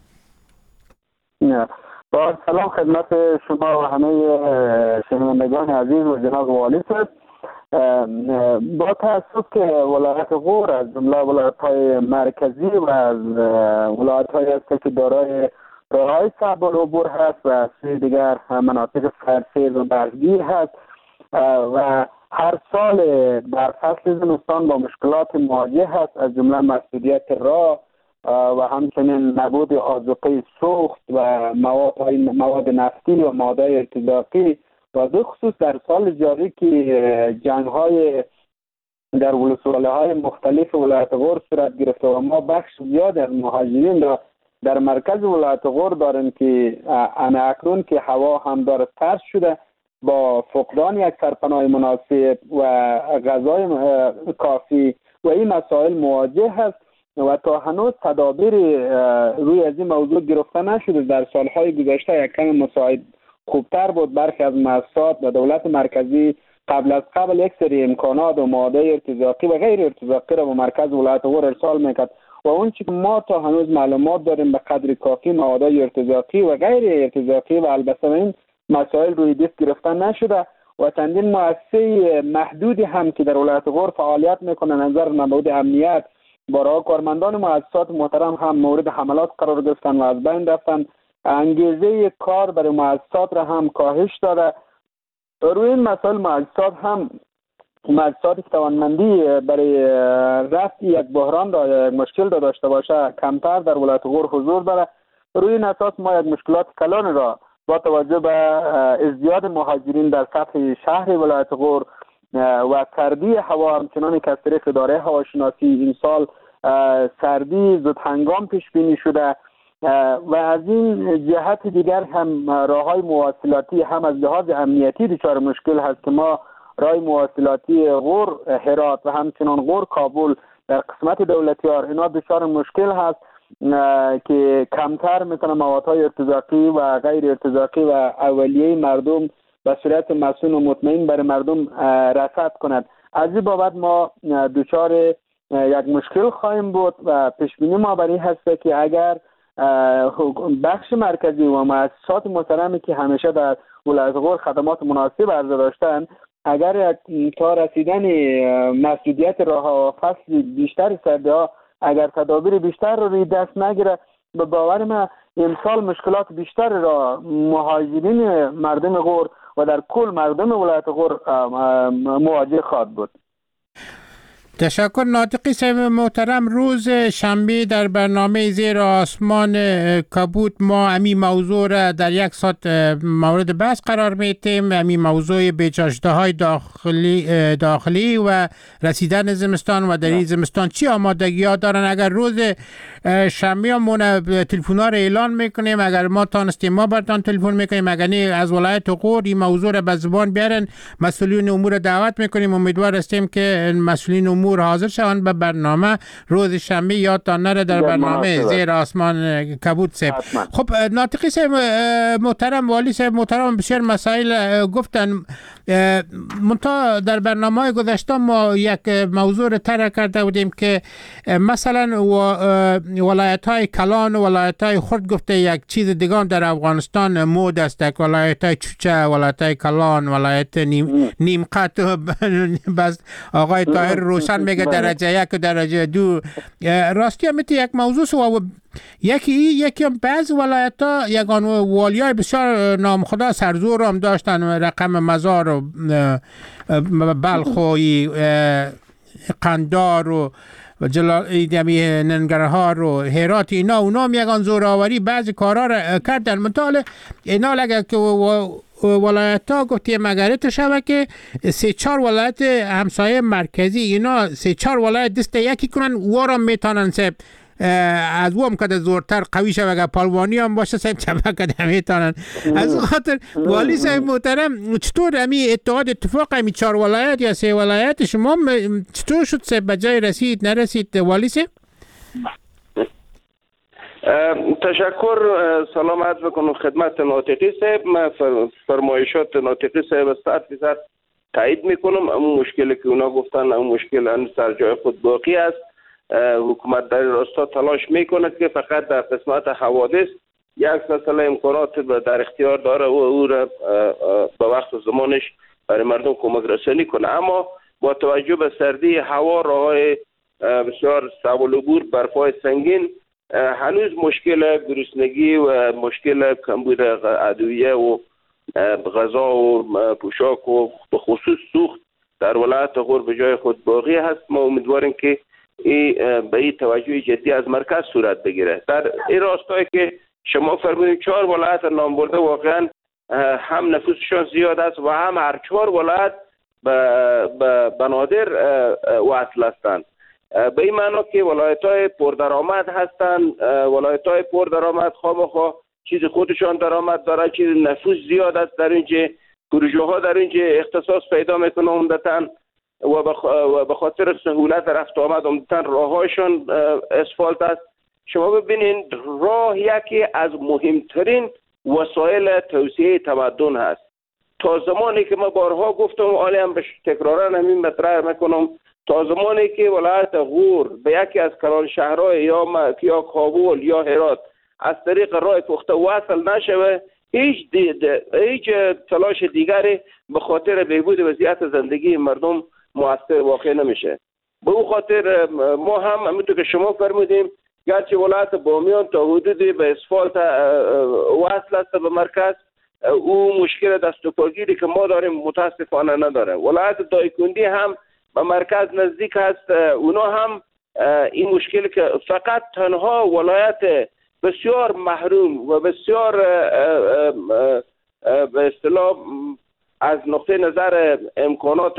با سلام خدمت شما و همه شنوندگان عزیز و جناب والی صاحب. با تاسف که ولایت غور از جمله ولایت‌های مرکزی و از ولایت‌هایی است که دارای راه‌های صعب العبور هست و سوی دیگر مناطق سرسبز و برفگیر هست و هر سال در فصل زمستان با مشکلات مواجه هست، از جمله مسدودیت راه و همچنین نبود آذوقه سوخت و مواد نفتی و ماده ارتزاقی و به خصوص در سال جاری که جنگ‌های در ولسوالی‌های مختلف ولایت غور صورت گرفته و ما بخش زیاد از مهاجرین را در مرکز ولایت غور داریم که اکنون که هوا هم داره ترس شده با فقدان یک سرپناه مناسب و غذای کافی و این مسائل مواجه هست و تا هنوز تدابیر روی از این موضوع گرفته نشده. در سالهای گذشته یک کم مساعد خوبتر بود، برخی از مؤسسات و دولت مرکزی قبل یک سری امکانات و ماده ارتزاقی و غیر ارتزاقی را به مرکز ولایت غور ارسال میکرد و اون چی که ما تا هنوز معلومات داریم به قدر کافی مواد ارتزاقی و غیر ارتزاقی و البته این مسائل روی دست گرفتن نشده و چندین مؤسسه محدودی هم که در ولایت غور فعالیت میکنه نظر نبود امنیت برای کارمندان مؤسسات محترم هم مورد حملات قرار گرفتن و از بین رفتن. انگیزه کار برای مؤسسات را هم کاهش داده. روی این مسائل مؤسساتی که توانمندی برای رفع یک بحران یا یک مشکل داشته باشه کمتر در ولایت غور حضور داره. روی این اساس ما یک مشکلات کلان را با توجه به ازدیاد مهاجرین در سطح شهر ولایت غور و سردی هوا همچنان که از طریق اداره هواشناسی این سال سردی زود هنگام پیش بینی شده و از این جهت دیگر هم راههای مواصلاتی هم از لحاظ امنیتی دچار مشکل هست که ما راه مواصلاتی غور هرات و همچنان غور کابل در قسمت دولتیار اینا دچار مشکل هست که کمتر میتونه موادهای ارتزاقی و غیر ارتزاقی و اولیه مردم به صورت مسئول و مطمئن برای مردم رسد کند. از این بابت ما دچار یک مشکل خواهیم بود و پیشبینی ما برای هست که اگر بخش مرکزی و مؤسسات محترمی که همیشه در ولایت غور خدمات مناسب عرضه داشتن اگر تا رسیدن مسئولیت راه و فصل بیشتر سردی ها اگر تدابیر بیشتر رو روی دست نگیره به باور من امسال مشکلات بیشتر را مهاجرین مردم غور و در کل مردم ولایت غور مواجه خواهد بود. تشکر ناطقی صاحب محترم. روز شنبه در برنامه زیر آسمان کبوت ما امی موضوع را در یک ساعت مورد بحث قرار میتیم. امی موضوع بیچاشته های داخلی و رسیدن زمستان و در این زمستان چی آمادگی ها دارن. اگر روز شنبه همون تلفن ها را اعلان میکنیم، اگر ما تانستیم ما برتان تلفن میکنیم، اگر نه از ولایت غور این موضوع را به زبان بیارن مسئولین امور دعوت میکنیم. امیدوار هستیم که مسئولین امور حاضر شوند به برنامه روز شنبه. یادتان نره در برنامه زیر آسمان کبوت صاحب. خب ناطقی صاحب محترم، والی صاحب محترم بسیار مسائل گفتن. منتها در برنامه گذشته ما یک موضوع را طرح کرده بودیم که مثلا ولایت های کلان و ولایت های خرد گفته یک چیز دیگه در افغانستان مود است. ولایت های چوچه، ولایت های کلان، ولایت نیم قط. بس آقای طاهر روشن میگه درجه یک و درجه دو. راستی هم یک موضوع و یکی هم بعض ولایت ها یگان والی های بسیار نامخدا سرزور هم داشتن، رقم مزار و بلخ و قندار و ننگرهار و هرات اینا اونا هم یگان زوراوری بعضی کارا را کردن. مطاله اینا لگه که ولایت ها گفتیم مگرت شوه که 3-4 ولایت همسایه مرکزی اینا 3-4 ولایت دست یکی کنن وارم میتونن سب از وام کده زورتر قوی شوه اگر پالوانی هم باشه سب چمه کده میتونن. از خاطر والی صاحب محترم چطور امی اتفاق امی 4 ولایت یا 3 ولایت شما چطور شد سب بجای رسید نرسید والی صاحب؟ تشکر. سلام عرض بکنم خدمت ناطقی صاحب. من فرمایشات ناطقی صاحب 100% تایید میکنم. اون مشکلی که اونا گفتن اون مشکل سر جای خود باقی است. حکومت در راستا تلاش میکنه که فقط در قسمت حوادث یک سلسله امکانات در اختیار داره و او را به وقت و زمانش برای مردم کمک رسانی کنه. اما با توجه به سردی هوا، راههای بسیار صعب العبور، برفای سنگین، هنوز مشکل گرسنگی و مشکل کمبود ادویه و غذا و پوشاک و به خصوص سوخت در ولایت غور به جای خود باقی هست. ما امیدواریم که به این توجه جدی از مرکز صورت بگیره. در این راستایی که شما فرمودید 4 ولایت نام برده واقعا هم نفوسشان زیاد است و هم هر 4 ولایت به بنادر وصل هستند. به این معنا که ولایت‌های پردرآمد هستند. ولایت‌های پردرآمد خامخا چیز خودشان درآمد داره، چیز نفوس زیاد است در اینجا، پروژه‌ها در اینجا اختصاص پیدا میکنه عمدتاً و به خاطر سهولت رفت آمد عمدتاً راه‌هایشان اسفالت است. شما ببینید راه یکی از مهمترین وسایل توسعه تمدن هست. تا زمانی که ما بارها گفتم حالی هم به تکرارا همین مطرح میکنم، تا زمانی که ولایت غور به یکی از کلان شهرهای یا کابل یا هرات از طریق راه پخته وصل نشوه، هیچ تلاش دیگری به خاطر بهبود وضعیت زندگی مردم مؤثر واقع نمیشه. به اون خاطر ما هم همونطور که شما فرمودیم، گرچه ولایت بامیان تا حدودی به اسفالت وصل است به مرکز، او مشکل دست و پاگیری که ما داریم متاسفانه نداره. ولایت دایکندی هم به مرکز نزدیک است، اونا هم این مشکل که فقط تنها ولایت بسیار محروم و بسیار به اصطلاح از نقطه نظر امکانات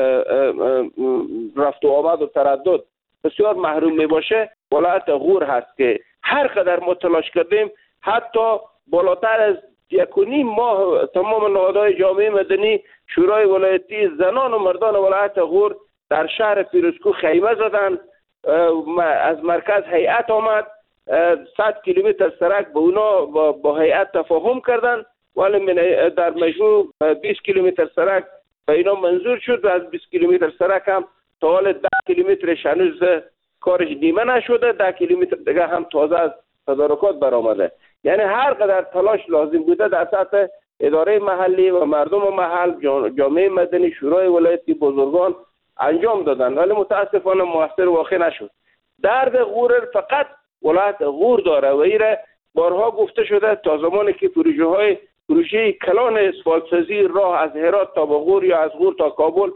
رفت و آمد و تردد بسیار محروم می باشه ولایت غور هست که هر قدر ما تلاش کردیم، حتی بالاتر از 1.5 ماه تمام نهادهای جامعه مدنی، شورای ولایتی، زنان و مردان ولایت غور در شهر فیروزکوه خیمه زدن. از مرکز هیئت آمد، 100 کیلومتر سرک به اونا با هیئت تفاهم کردن، ولی در مجموع 20 کیلومتر سرک به اینا منظور شد و از 20 کیلومتر سرک هم تا حال 10 کیلومترش هنوز کارش نیمه نشده، 10 کیلومتر دیگه هم تازه از تدارکات برآمده. یعنی هر قدر تلاش لازم بوده در سطح اداره محلی و مردم محل، جامعه مدنی، شورای ولایتی، بزرگان انجام دادن، ولی متاسفانه موثر واقع نشد. درد غور فقط ولایت غور داره و ایره بارها گفته شده تا زمانی که پروژه کلان اسفالت‌سازی راه از هرات تا غور یا از غور تا کابل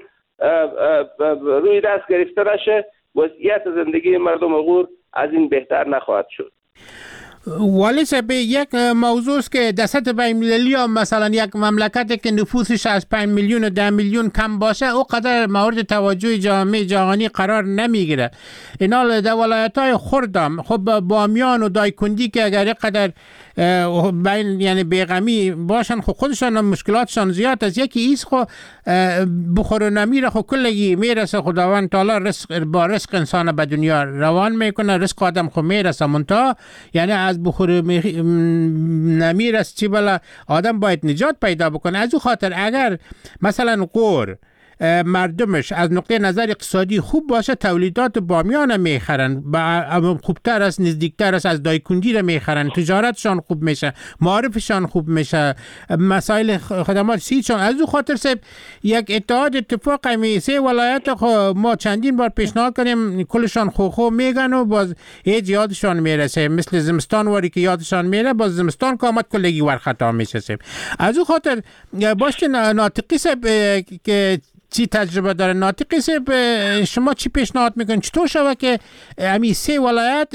روی دست گرفته نشه، وضعیت زندگی مردم غور از این بهتر نخواهد شد. والی صاحب، یک موضوع است که در سطح بین‌المللی یا مثلا یک مملکتی که نفوسش از 5 میلیون و 10 میلیون کم باشه او قدر مورد توجه جامعه جهانی قرار نمیگیره. اینا در ولایت‌های خردم، خب بامیان و دایکندی که اگر یک قدر بین یعنی بیغمی باشن، خب خودشان مشکلاتشان زیاد است. یکی ایست خب بخور و نمیره، خب کلگی میرسه، خداوند تعالی با رزق انسان به دنیا روان میکنه، رزق آدم خب میرسه منتها یعنی از بخور نمیرسه چی بلا آدم باید نجات پیدا بکنه. از او خاطر اگر مثلا غور مردمش از نقطه نظر اقتصادی خوب باشه، تولیدات بامیان میخرن، خوبتر است، نزدیکتر است از دایکندی را میخرن، تجارتشان خوب میشه، معارفشان خوب میشه، مسائل خدمات سیدشان. از او خاطر صاحب یک اتفاق همی 3 ولایت ما چندین بار پیشنهاد کنیم، کلشان خو میگن و باز هیچ یادشان میرسه، مثل زمستان واری که یادشان میره، باز زمستان که آمد کلگی ور خطا میشه صاحب. از او خاطر باشه ناطقی صاحب که چی تجربه داره، ناطقی صاحب شما چی پیشنهاد میکنید چطور شود که همین 3 ولایت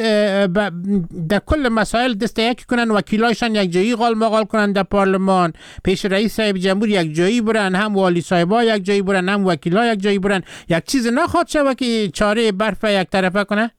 در کل مسائل دست یکی کنن، وکیلایشان یک جایی قال مقال کنن در پارلمان، پیش رئیس صاحب جمهور یک جایی برن، هم والی صاحبا یک جایی برن، هم وکیلا یک جایی برن، یک چیز نخواد شود که چاره برف یک طرفه کنه؟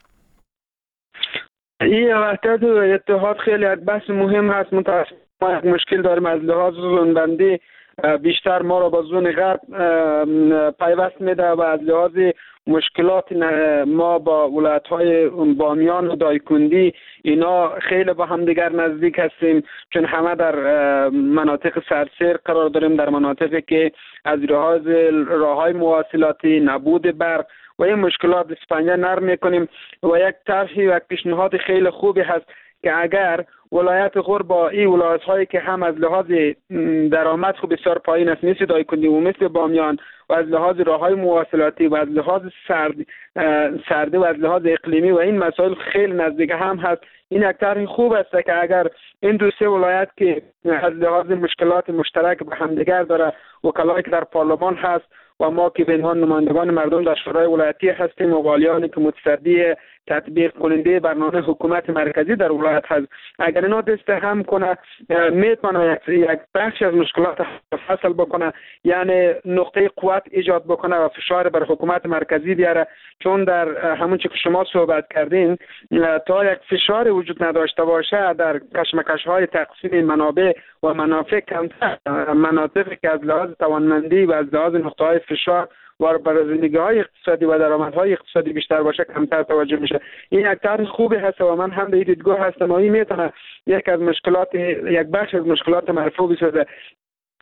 این وحدت و اتحاد خیلی یک بحث مهم هست. متاسفانه ما یک مشکل داریم از لحاظ زونبندی، بیشتر ما را با زون غرب پیوست میده و از لحاظ مشکلات ما با ولایت‌های بامیان و دایکندی اینا خیلی با هم دیگر نزدیک هستیم، چون همه در مناطق سرسیر قرار داریم، در مناطقی که از لحاظ راه‌های مواصلاتی، نبود برق و این مشکلات اسپانیا نرم میکنیم و یک طرحی و یک پیشنهاد خیلی خوبی هست که اگر ولایت غور با این ولایت‌هایی که هم از لحاظ درآمد خوب بسیار پایین است مثل دایکندی و مثل بامیان و از لحاظ راه‌های مواصلاتی و از لحاظ سردی و از لحاظ اقلیمی و این مسائل خیلی نزدیک هم هست، این یک طرح خوب است که اگر این 2-3 ولایت که از لحاظ مشکلات مشترک به همدیگر داره، وکلایی که در پارلمان هست و ما که به عنوان نمایندگان مردم در شورای ولایتی هستیم و والیانی که متصدی تطبیق کننده برنامه حکومت مرکزی در ولایت هست، اگر اینا دست هم کنه میتونه یک بخش از مشکلات فصل بکنه، یعنی نقطه قوت ایجاد بکنه و فشار بر حکومت مرکزی بیاره، چون در همون چه که شما صحبت کردین تا یک فشار وجود نداشته باشه در کشمکش‌های تقسیم منابع و منافع کمتر، مناطقی که از لحاظ توانمندی و از لحاظ نقطه‌های فشار و برازندگی‌های اقتصادی و درآمدهای اقتصادی بیشتر باشه کمتر توجه میشه. این یک طرح خوبی هست و من هم به این دیدگاه هستم و این میتونه یک از مشکلات، یک بخش از مشکلات مرفوع بسازه.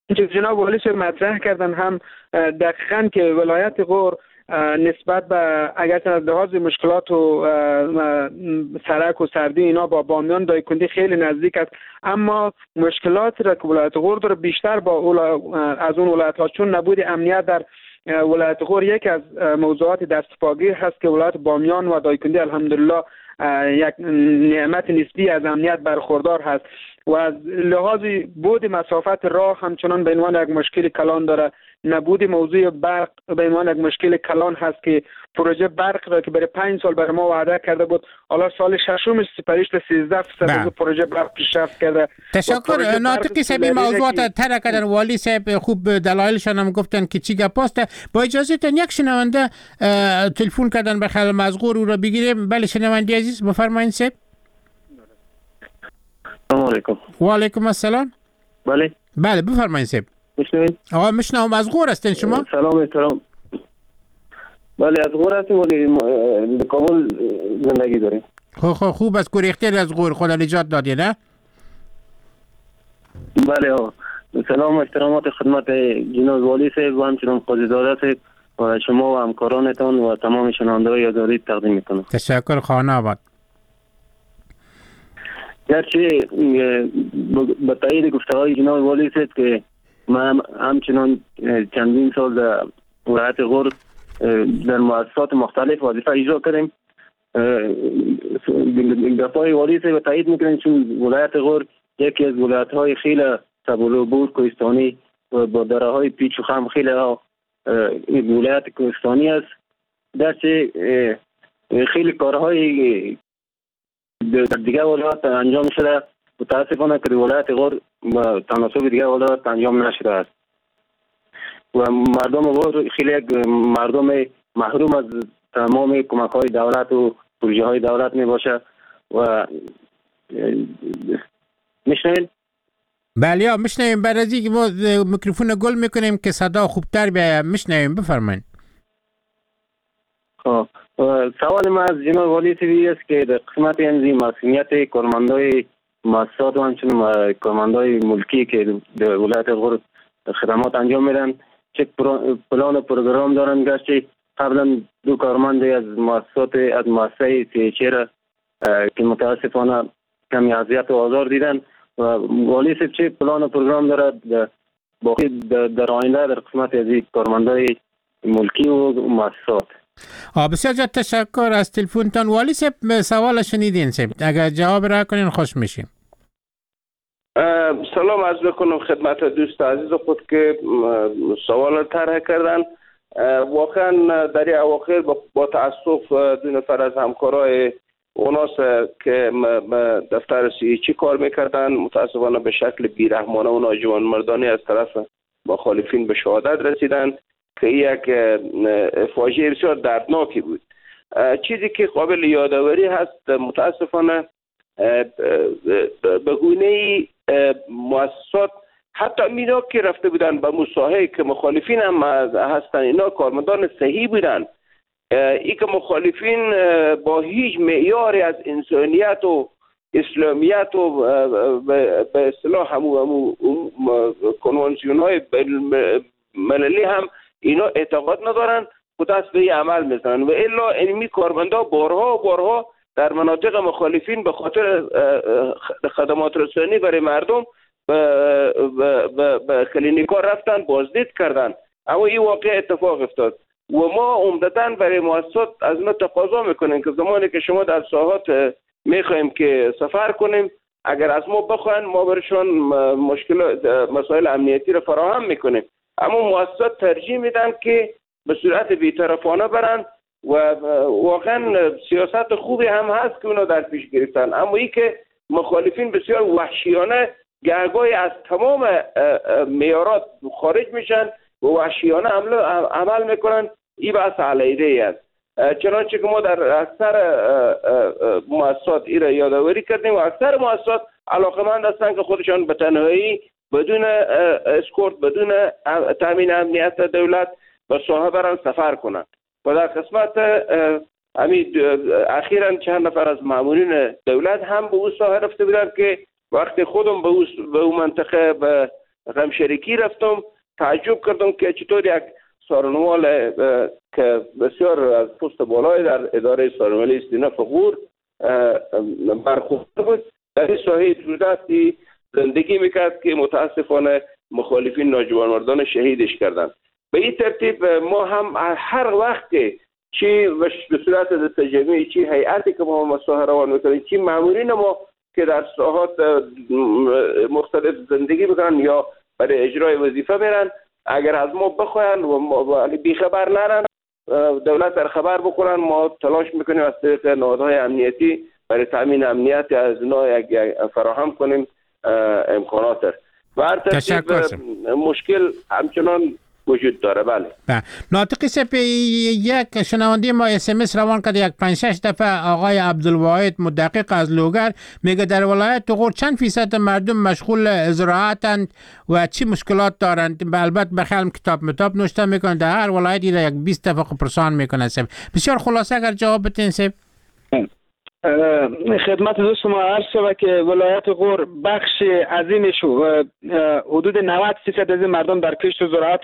که جناب والی صاحب مطرح کردن هم دقیقاً که ولایت غور نسبت به اگر از لحاظ مشکلات و سرک و سردی اینا با بامیان دایکنډي خیلی نزدیک است، اما مشکلات را که ولایت غور داره بیشتر با از اون ولایت ها، چون نبود امنیت در ولایت غور یک از موضوعات دستپاگیر هست که ولایت بامیان و دایکنډي الحمدلله یک نعمت نسبی از امنیت برخوردار هست و از لحاظ بود مسافت راه همچنان به عنوان یک مشکل کلان داره. نبود موضوع برق به عنوان یک مشکل کلان هست که پروژه برق را که برای 5 سال برای ما وعده کرده بود، حالا سال ششمش سپریش به 13% پروژه برق پیشرفت کرده. تشکر. ناطقی صاحب موضوعات طرح کردن، والی صاحب خوب دلایلشان هم گفتن که چی گپاست. با اجازهتون یک شنونده تلفن کردن به خیال مزغور او را بگیریم. بله شنونده عزیز بفرمایید صاحب. السلام علیکم. و علیکم السلام. بله بفرمایید صاحب. میشنوید؟ آقا میشنوم. از غور هستین شما؟ سلام. بله از غور هستیم ولی به کابل زندگی داریم. خوب از گریختین از غور، خدا نجات دادی نه؟ بله آقا. سلام و احترامات خدمت جناب والی صاحب و همچنان قاضی زاده صاحب و شما و همکارانتان و تمام شنونده‌های آزادی تقدیم میکنم. تشکر. خانه آباد. گرچه به تایید گفته‌های جناب والی صاحب که ما همچنان چندین سال در ولایت غور در مؤسسات مختلف وظیفه اجرا کردیم، گفته‌های والی صاحب تایید میکنیم چون ولایت غور یکی از ولایت‌های خیلی سبولو کوهستانی و با دره‌های پیچ و خم خیلی ولایت کوهستانی است. درچه خیلی کارهای در دیگه ولایات انجام شده، متاسفانه که ولایت غور با تناسب دیگه ولایات انجام نشده است و مردم غور خیلی یک مردم محروم از تمام کمک‌های دولت و پروژه‌های دولت می باشه. و میشنوید؟ بله میشنویم. بعد از اینکه ما میکروفون گل میکنیم که صدا خوبتر بیاید. میشنویم بفرمایید. سوال ما از جناب والی صاحب است که در قسمت مسئولیت کارمندای مؤسسات و همچنین کارمندای ملکی که در ولایت غور خدمات انجام میدن چه پلان و پروگرام دارن؟ گرچه قبلا 2 کارمند از مؤسسه سیچر که متاسفانه کمی اذیت و آزار دیدن و والی صاحب چه پلان و پروگرام دارد باقی در آینده در قسمت از کارمندای ملکی و مؤسسات؟ بسیار زیاد تشکر از تلفنتان. والی صاحب سوال شنیدین صاحب، اگر جواب را کنین خوش میشیم. سلام عرض میکنم خدمت دوست عزیز خود که سوال طرح کردن. واقعا در این اواخر با تاسف 2 نفر از همکارای اوناس که دفتر سیچی کار میکردن متاسفانه به شکل بیرحمانه و ناجوانمردانه از طرف مخالفین به شهادت رسیدن که یک فاجعه بسیار دردناکی بود. چیزی که قابل یادآوری هست متاسفانه به گونه‌ای مؤسسات حتی اینا که رفته بودن به مصاحبه که مخالفین هم هستن اینا کارمندان صحیح بودن، ای که مخالفین با هیچ معیاری از انسانیت و اسلامیت و به اصطلاح همو کنوانسیون های مللی هم اینا اعتقاد ندارن و دست به عمل میزنن و الا اینمی کارمندا بارها و بارها در مناطق مخالفین به خاطر خدمات رسانی برای مردم به کلینیکا رفتن بازدید کردن، اما این واقع اتفاق افتاد و ما عمدتاً برای مؤسسات از ما تقاضا میکنیم که زمانی که شما در ساحات میخوایم که سفر کنیم اگر از ما بخواین ما برشون مسائل امنیتی را فراهم میکنیم، اما مؤسسات ترجیح میدن که به صورت بی‌طرفانه برن و واقعا سیاست خوبی هم هست که اونا در پیش گرفتن، اما این که مخالفین بسیار وحشیانه گهگاهی از تمام معیارات خارج میشن و وحشیانه عمل میکنن، این بحث علیحده است. چنانچه که ما در اکثر مؤسسات این را یادآوری کردیم و اکثر مؤسسات علاقمند هستند که خودشان به تنهایی بدون اسکورت بدون تامین امنیت دولت به ساحه برن سفر کنند و در قسمت اخیراً چند نفر از مامورین دولت هم به اون ساحه رفته بودند که وقتی خودم به اون منطقه به غمشریکی رفتم، تعجب کردم که چطور یک سارنوال که بسیار از پست بالای در اداره سارنوالی استیناف غور برخورده بود، در این ساحه تودستی زندگی میکرد که متاسفانه مخالفین ناجوانمردان شهیدش کردند. به این ترتیب ما هم هر وقت که چی به صورت تجمعی چی هیئتی که ما مساحه روان میکنیم، چی مامورین ما که در ساحات مختلف زندگی میکنن یا برای اجرای وظیفه میرن، اگر از ما بخواین و بیخبر نرن، دولت در خبر بکنن، ما تلاش میکنیم از طریق نهادهای امنیتی برای تامین امنیت از اینا فراهم کنیم امکانات. و هر ترتیب مشکل همچنان وجود داره. بله. ناطقی سپ یک شنونده ما SMS روان کرده، یک 5-6 دفعه آقای عبدالواحد مدقق از لوگر میگه در ولایت غور چند فیصد مردم مشغول زراعتند و چی مشکلات دارند. البته بخیال کتاب نوشته میکنه در هر ولایتی یک 20 دفعه پرسان میکنه. سپ بسیار خلاصه اگر جواب بتین. سپ خدمت دوست ما عرض شود که ولایت غور بخش عظیمش حدود 90% از مردم در کشت و زراعت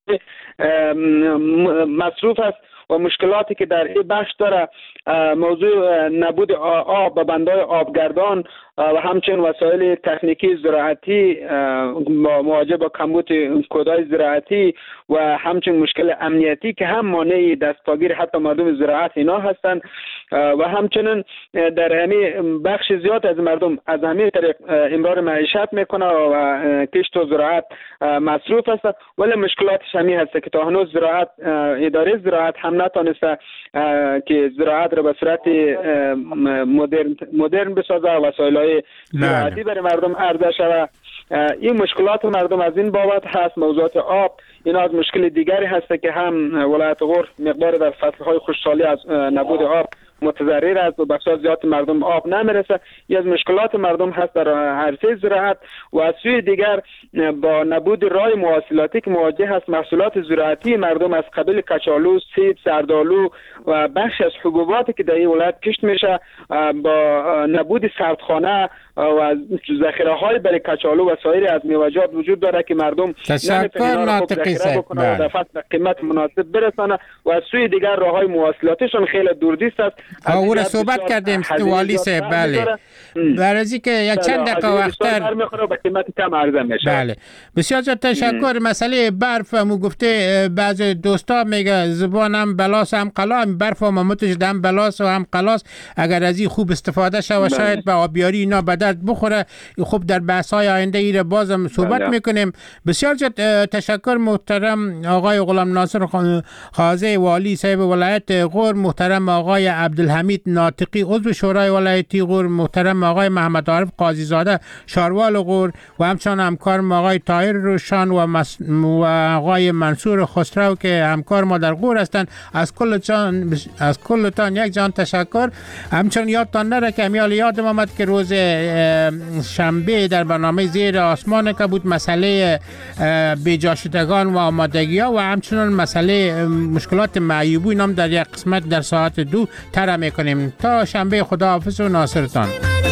مصروف است و مشکلاتی که در این بخش داره موضوع نبود آب و بندهای آبگردان و همچنین وسایل تکنیکی زراعتی مواجه با کمبود کودای زراعتی و همچنین مشکل امنیتی که هم مانع دستپاگیر حتی مردم زراعت اینا هستند و همچنین در همین بخش زیاد از مردم از همین طریق امرار معیشت میکنه و کشت و زراعت مصروف است، ولی مشکلاتش همین هست که تا هنوز زراعت اداره زراعت هم نتونسته که زراعت را به صورت مدرن بسازه و وسایل زراعتی برای مردم عرضه شود. این مشکلات مردم از این بابت هست. موضوعات آب اینا از مشکل دیگری هست که هم ولایت غور مقدار در فصلهای خشکسالی از نبود آب متضرر است و بسیار زیاد مردم آب نمیرسه. یکی از مشکلات مردم هست در عرصه زراعت و از سوی دیگر با نبود راه مواصلاتی که مواجه هست محصولات زراعتی مردم از قبیل کچالو، سیب، سردالو و بخش از حبوباتی که در این ولایت کشت میشه با نبود سردخانه و ذخیره های برای کچالو و سایر از میوه‌جات وجود داره که مردم تشکر ناطقی صاحب و در فصل قیمت مناسب برسانه و از سوی دیگر راههای مواصلاتشون خیلی دوردیست است. او صحبت کردیم والی صاحب. بله برای که یک چند دقیقه وقتر به قیمت کم عرضه میشه. بله بسیار تشکر. مسئله برف مو گفته بعض دوستا میگه زبانم بلاس هم قلام برف و ممتش دم بلاس و هم قلاس. اگر از این خوب استفاده شه و شاید به آبیاری اینا به درد بخوره. خوب در بحث‌های آینده ایره بازم صحبت میکنیم. بسیار تشکر محترم آقای غلام ناصر خازه والی صاحب ولایت غور، محترم آقای عبدالحمید ناطقی عضو شورای ولایتی غور، محترم آقای محمد عارف قاضی زاده شاروال غور و همچنان همکار ما آقای طاهر روشان و آقای منصور خسرو که همکار ما در غور هستند. از کلتان یک جان تشکر. همچنان یادتان نره که امیال یادم آمد که روز شنبه در برنامه زیر آسمان که بود مسئله بیجا شدگان و آمادگی ها و همچنان مسئله مشکلات معیوبی نام در یک قسمت در ساعت 2 طرح میکنیم. تا شنبه خداحافظ و ناصرتان.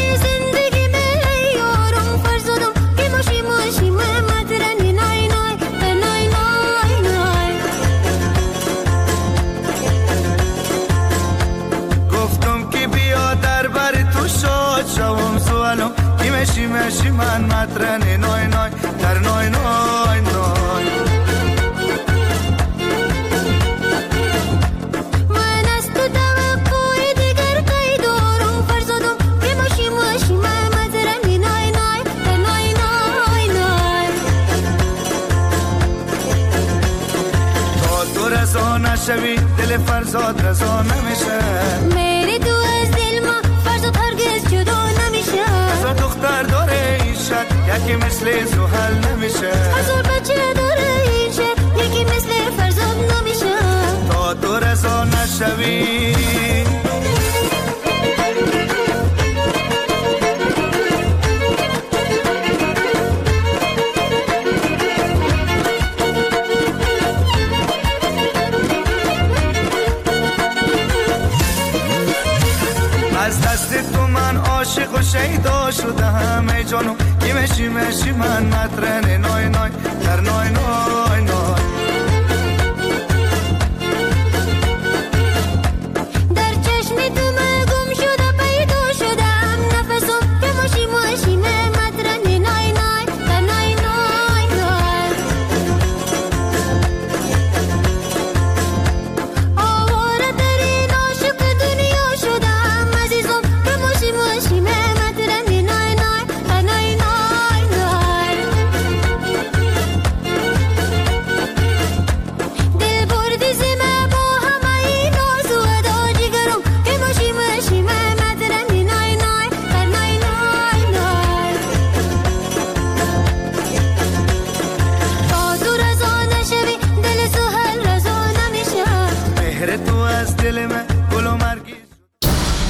گفتم که بیا در بر تو شاد شوم سوالم کی مشی من مطرن نای نای در نای نای نای نشوی دل فرزاد رضا نمیشه میری تو از دل ما فرزاد هرگز جدا نمیشه. هزار دختر داره این شهر یکی مثل زحل نمیشه. هزار بچه داره این شهر یکی مثل فرزاد نمیشه. تا تو رضا نشوی از دست تو من عاشق و شیدا شدم ای جانو کی مشی من مطرن نای نای در نای نای نای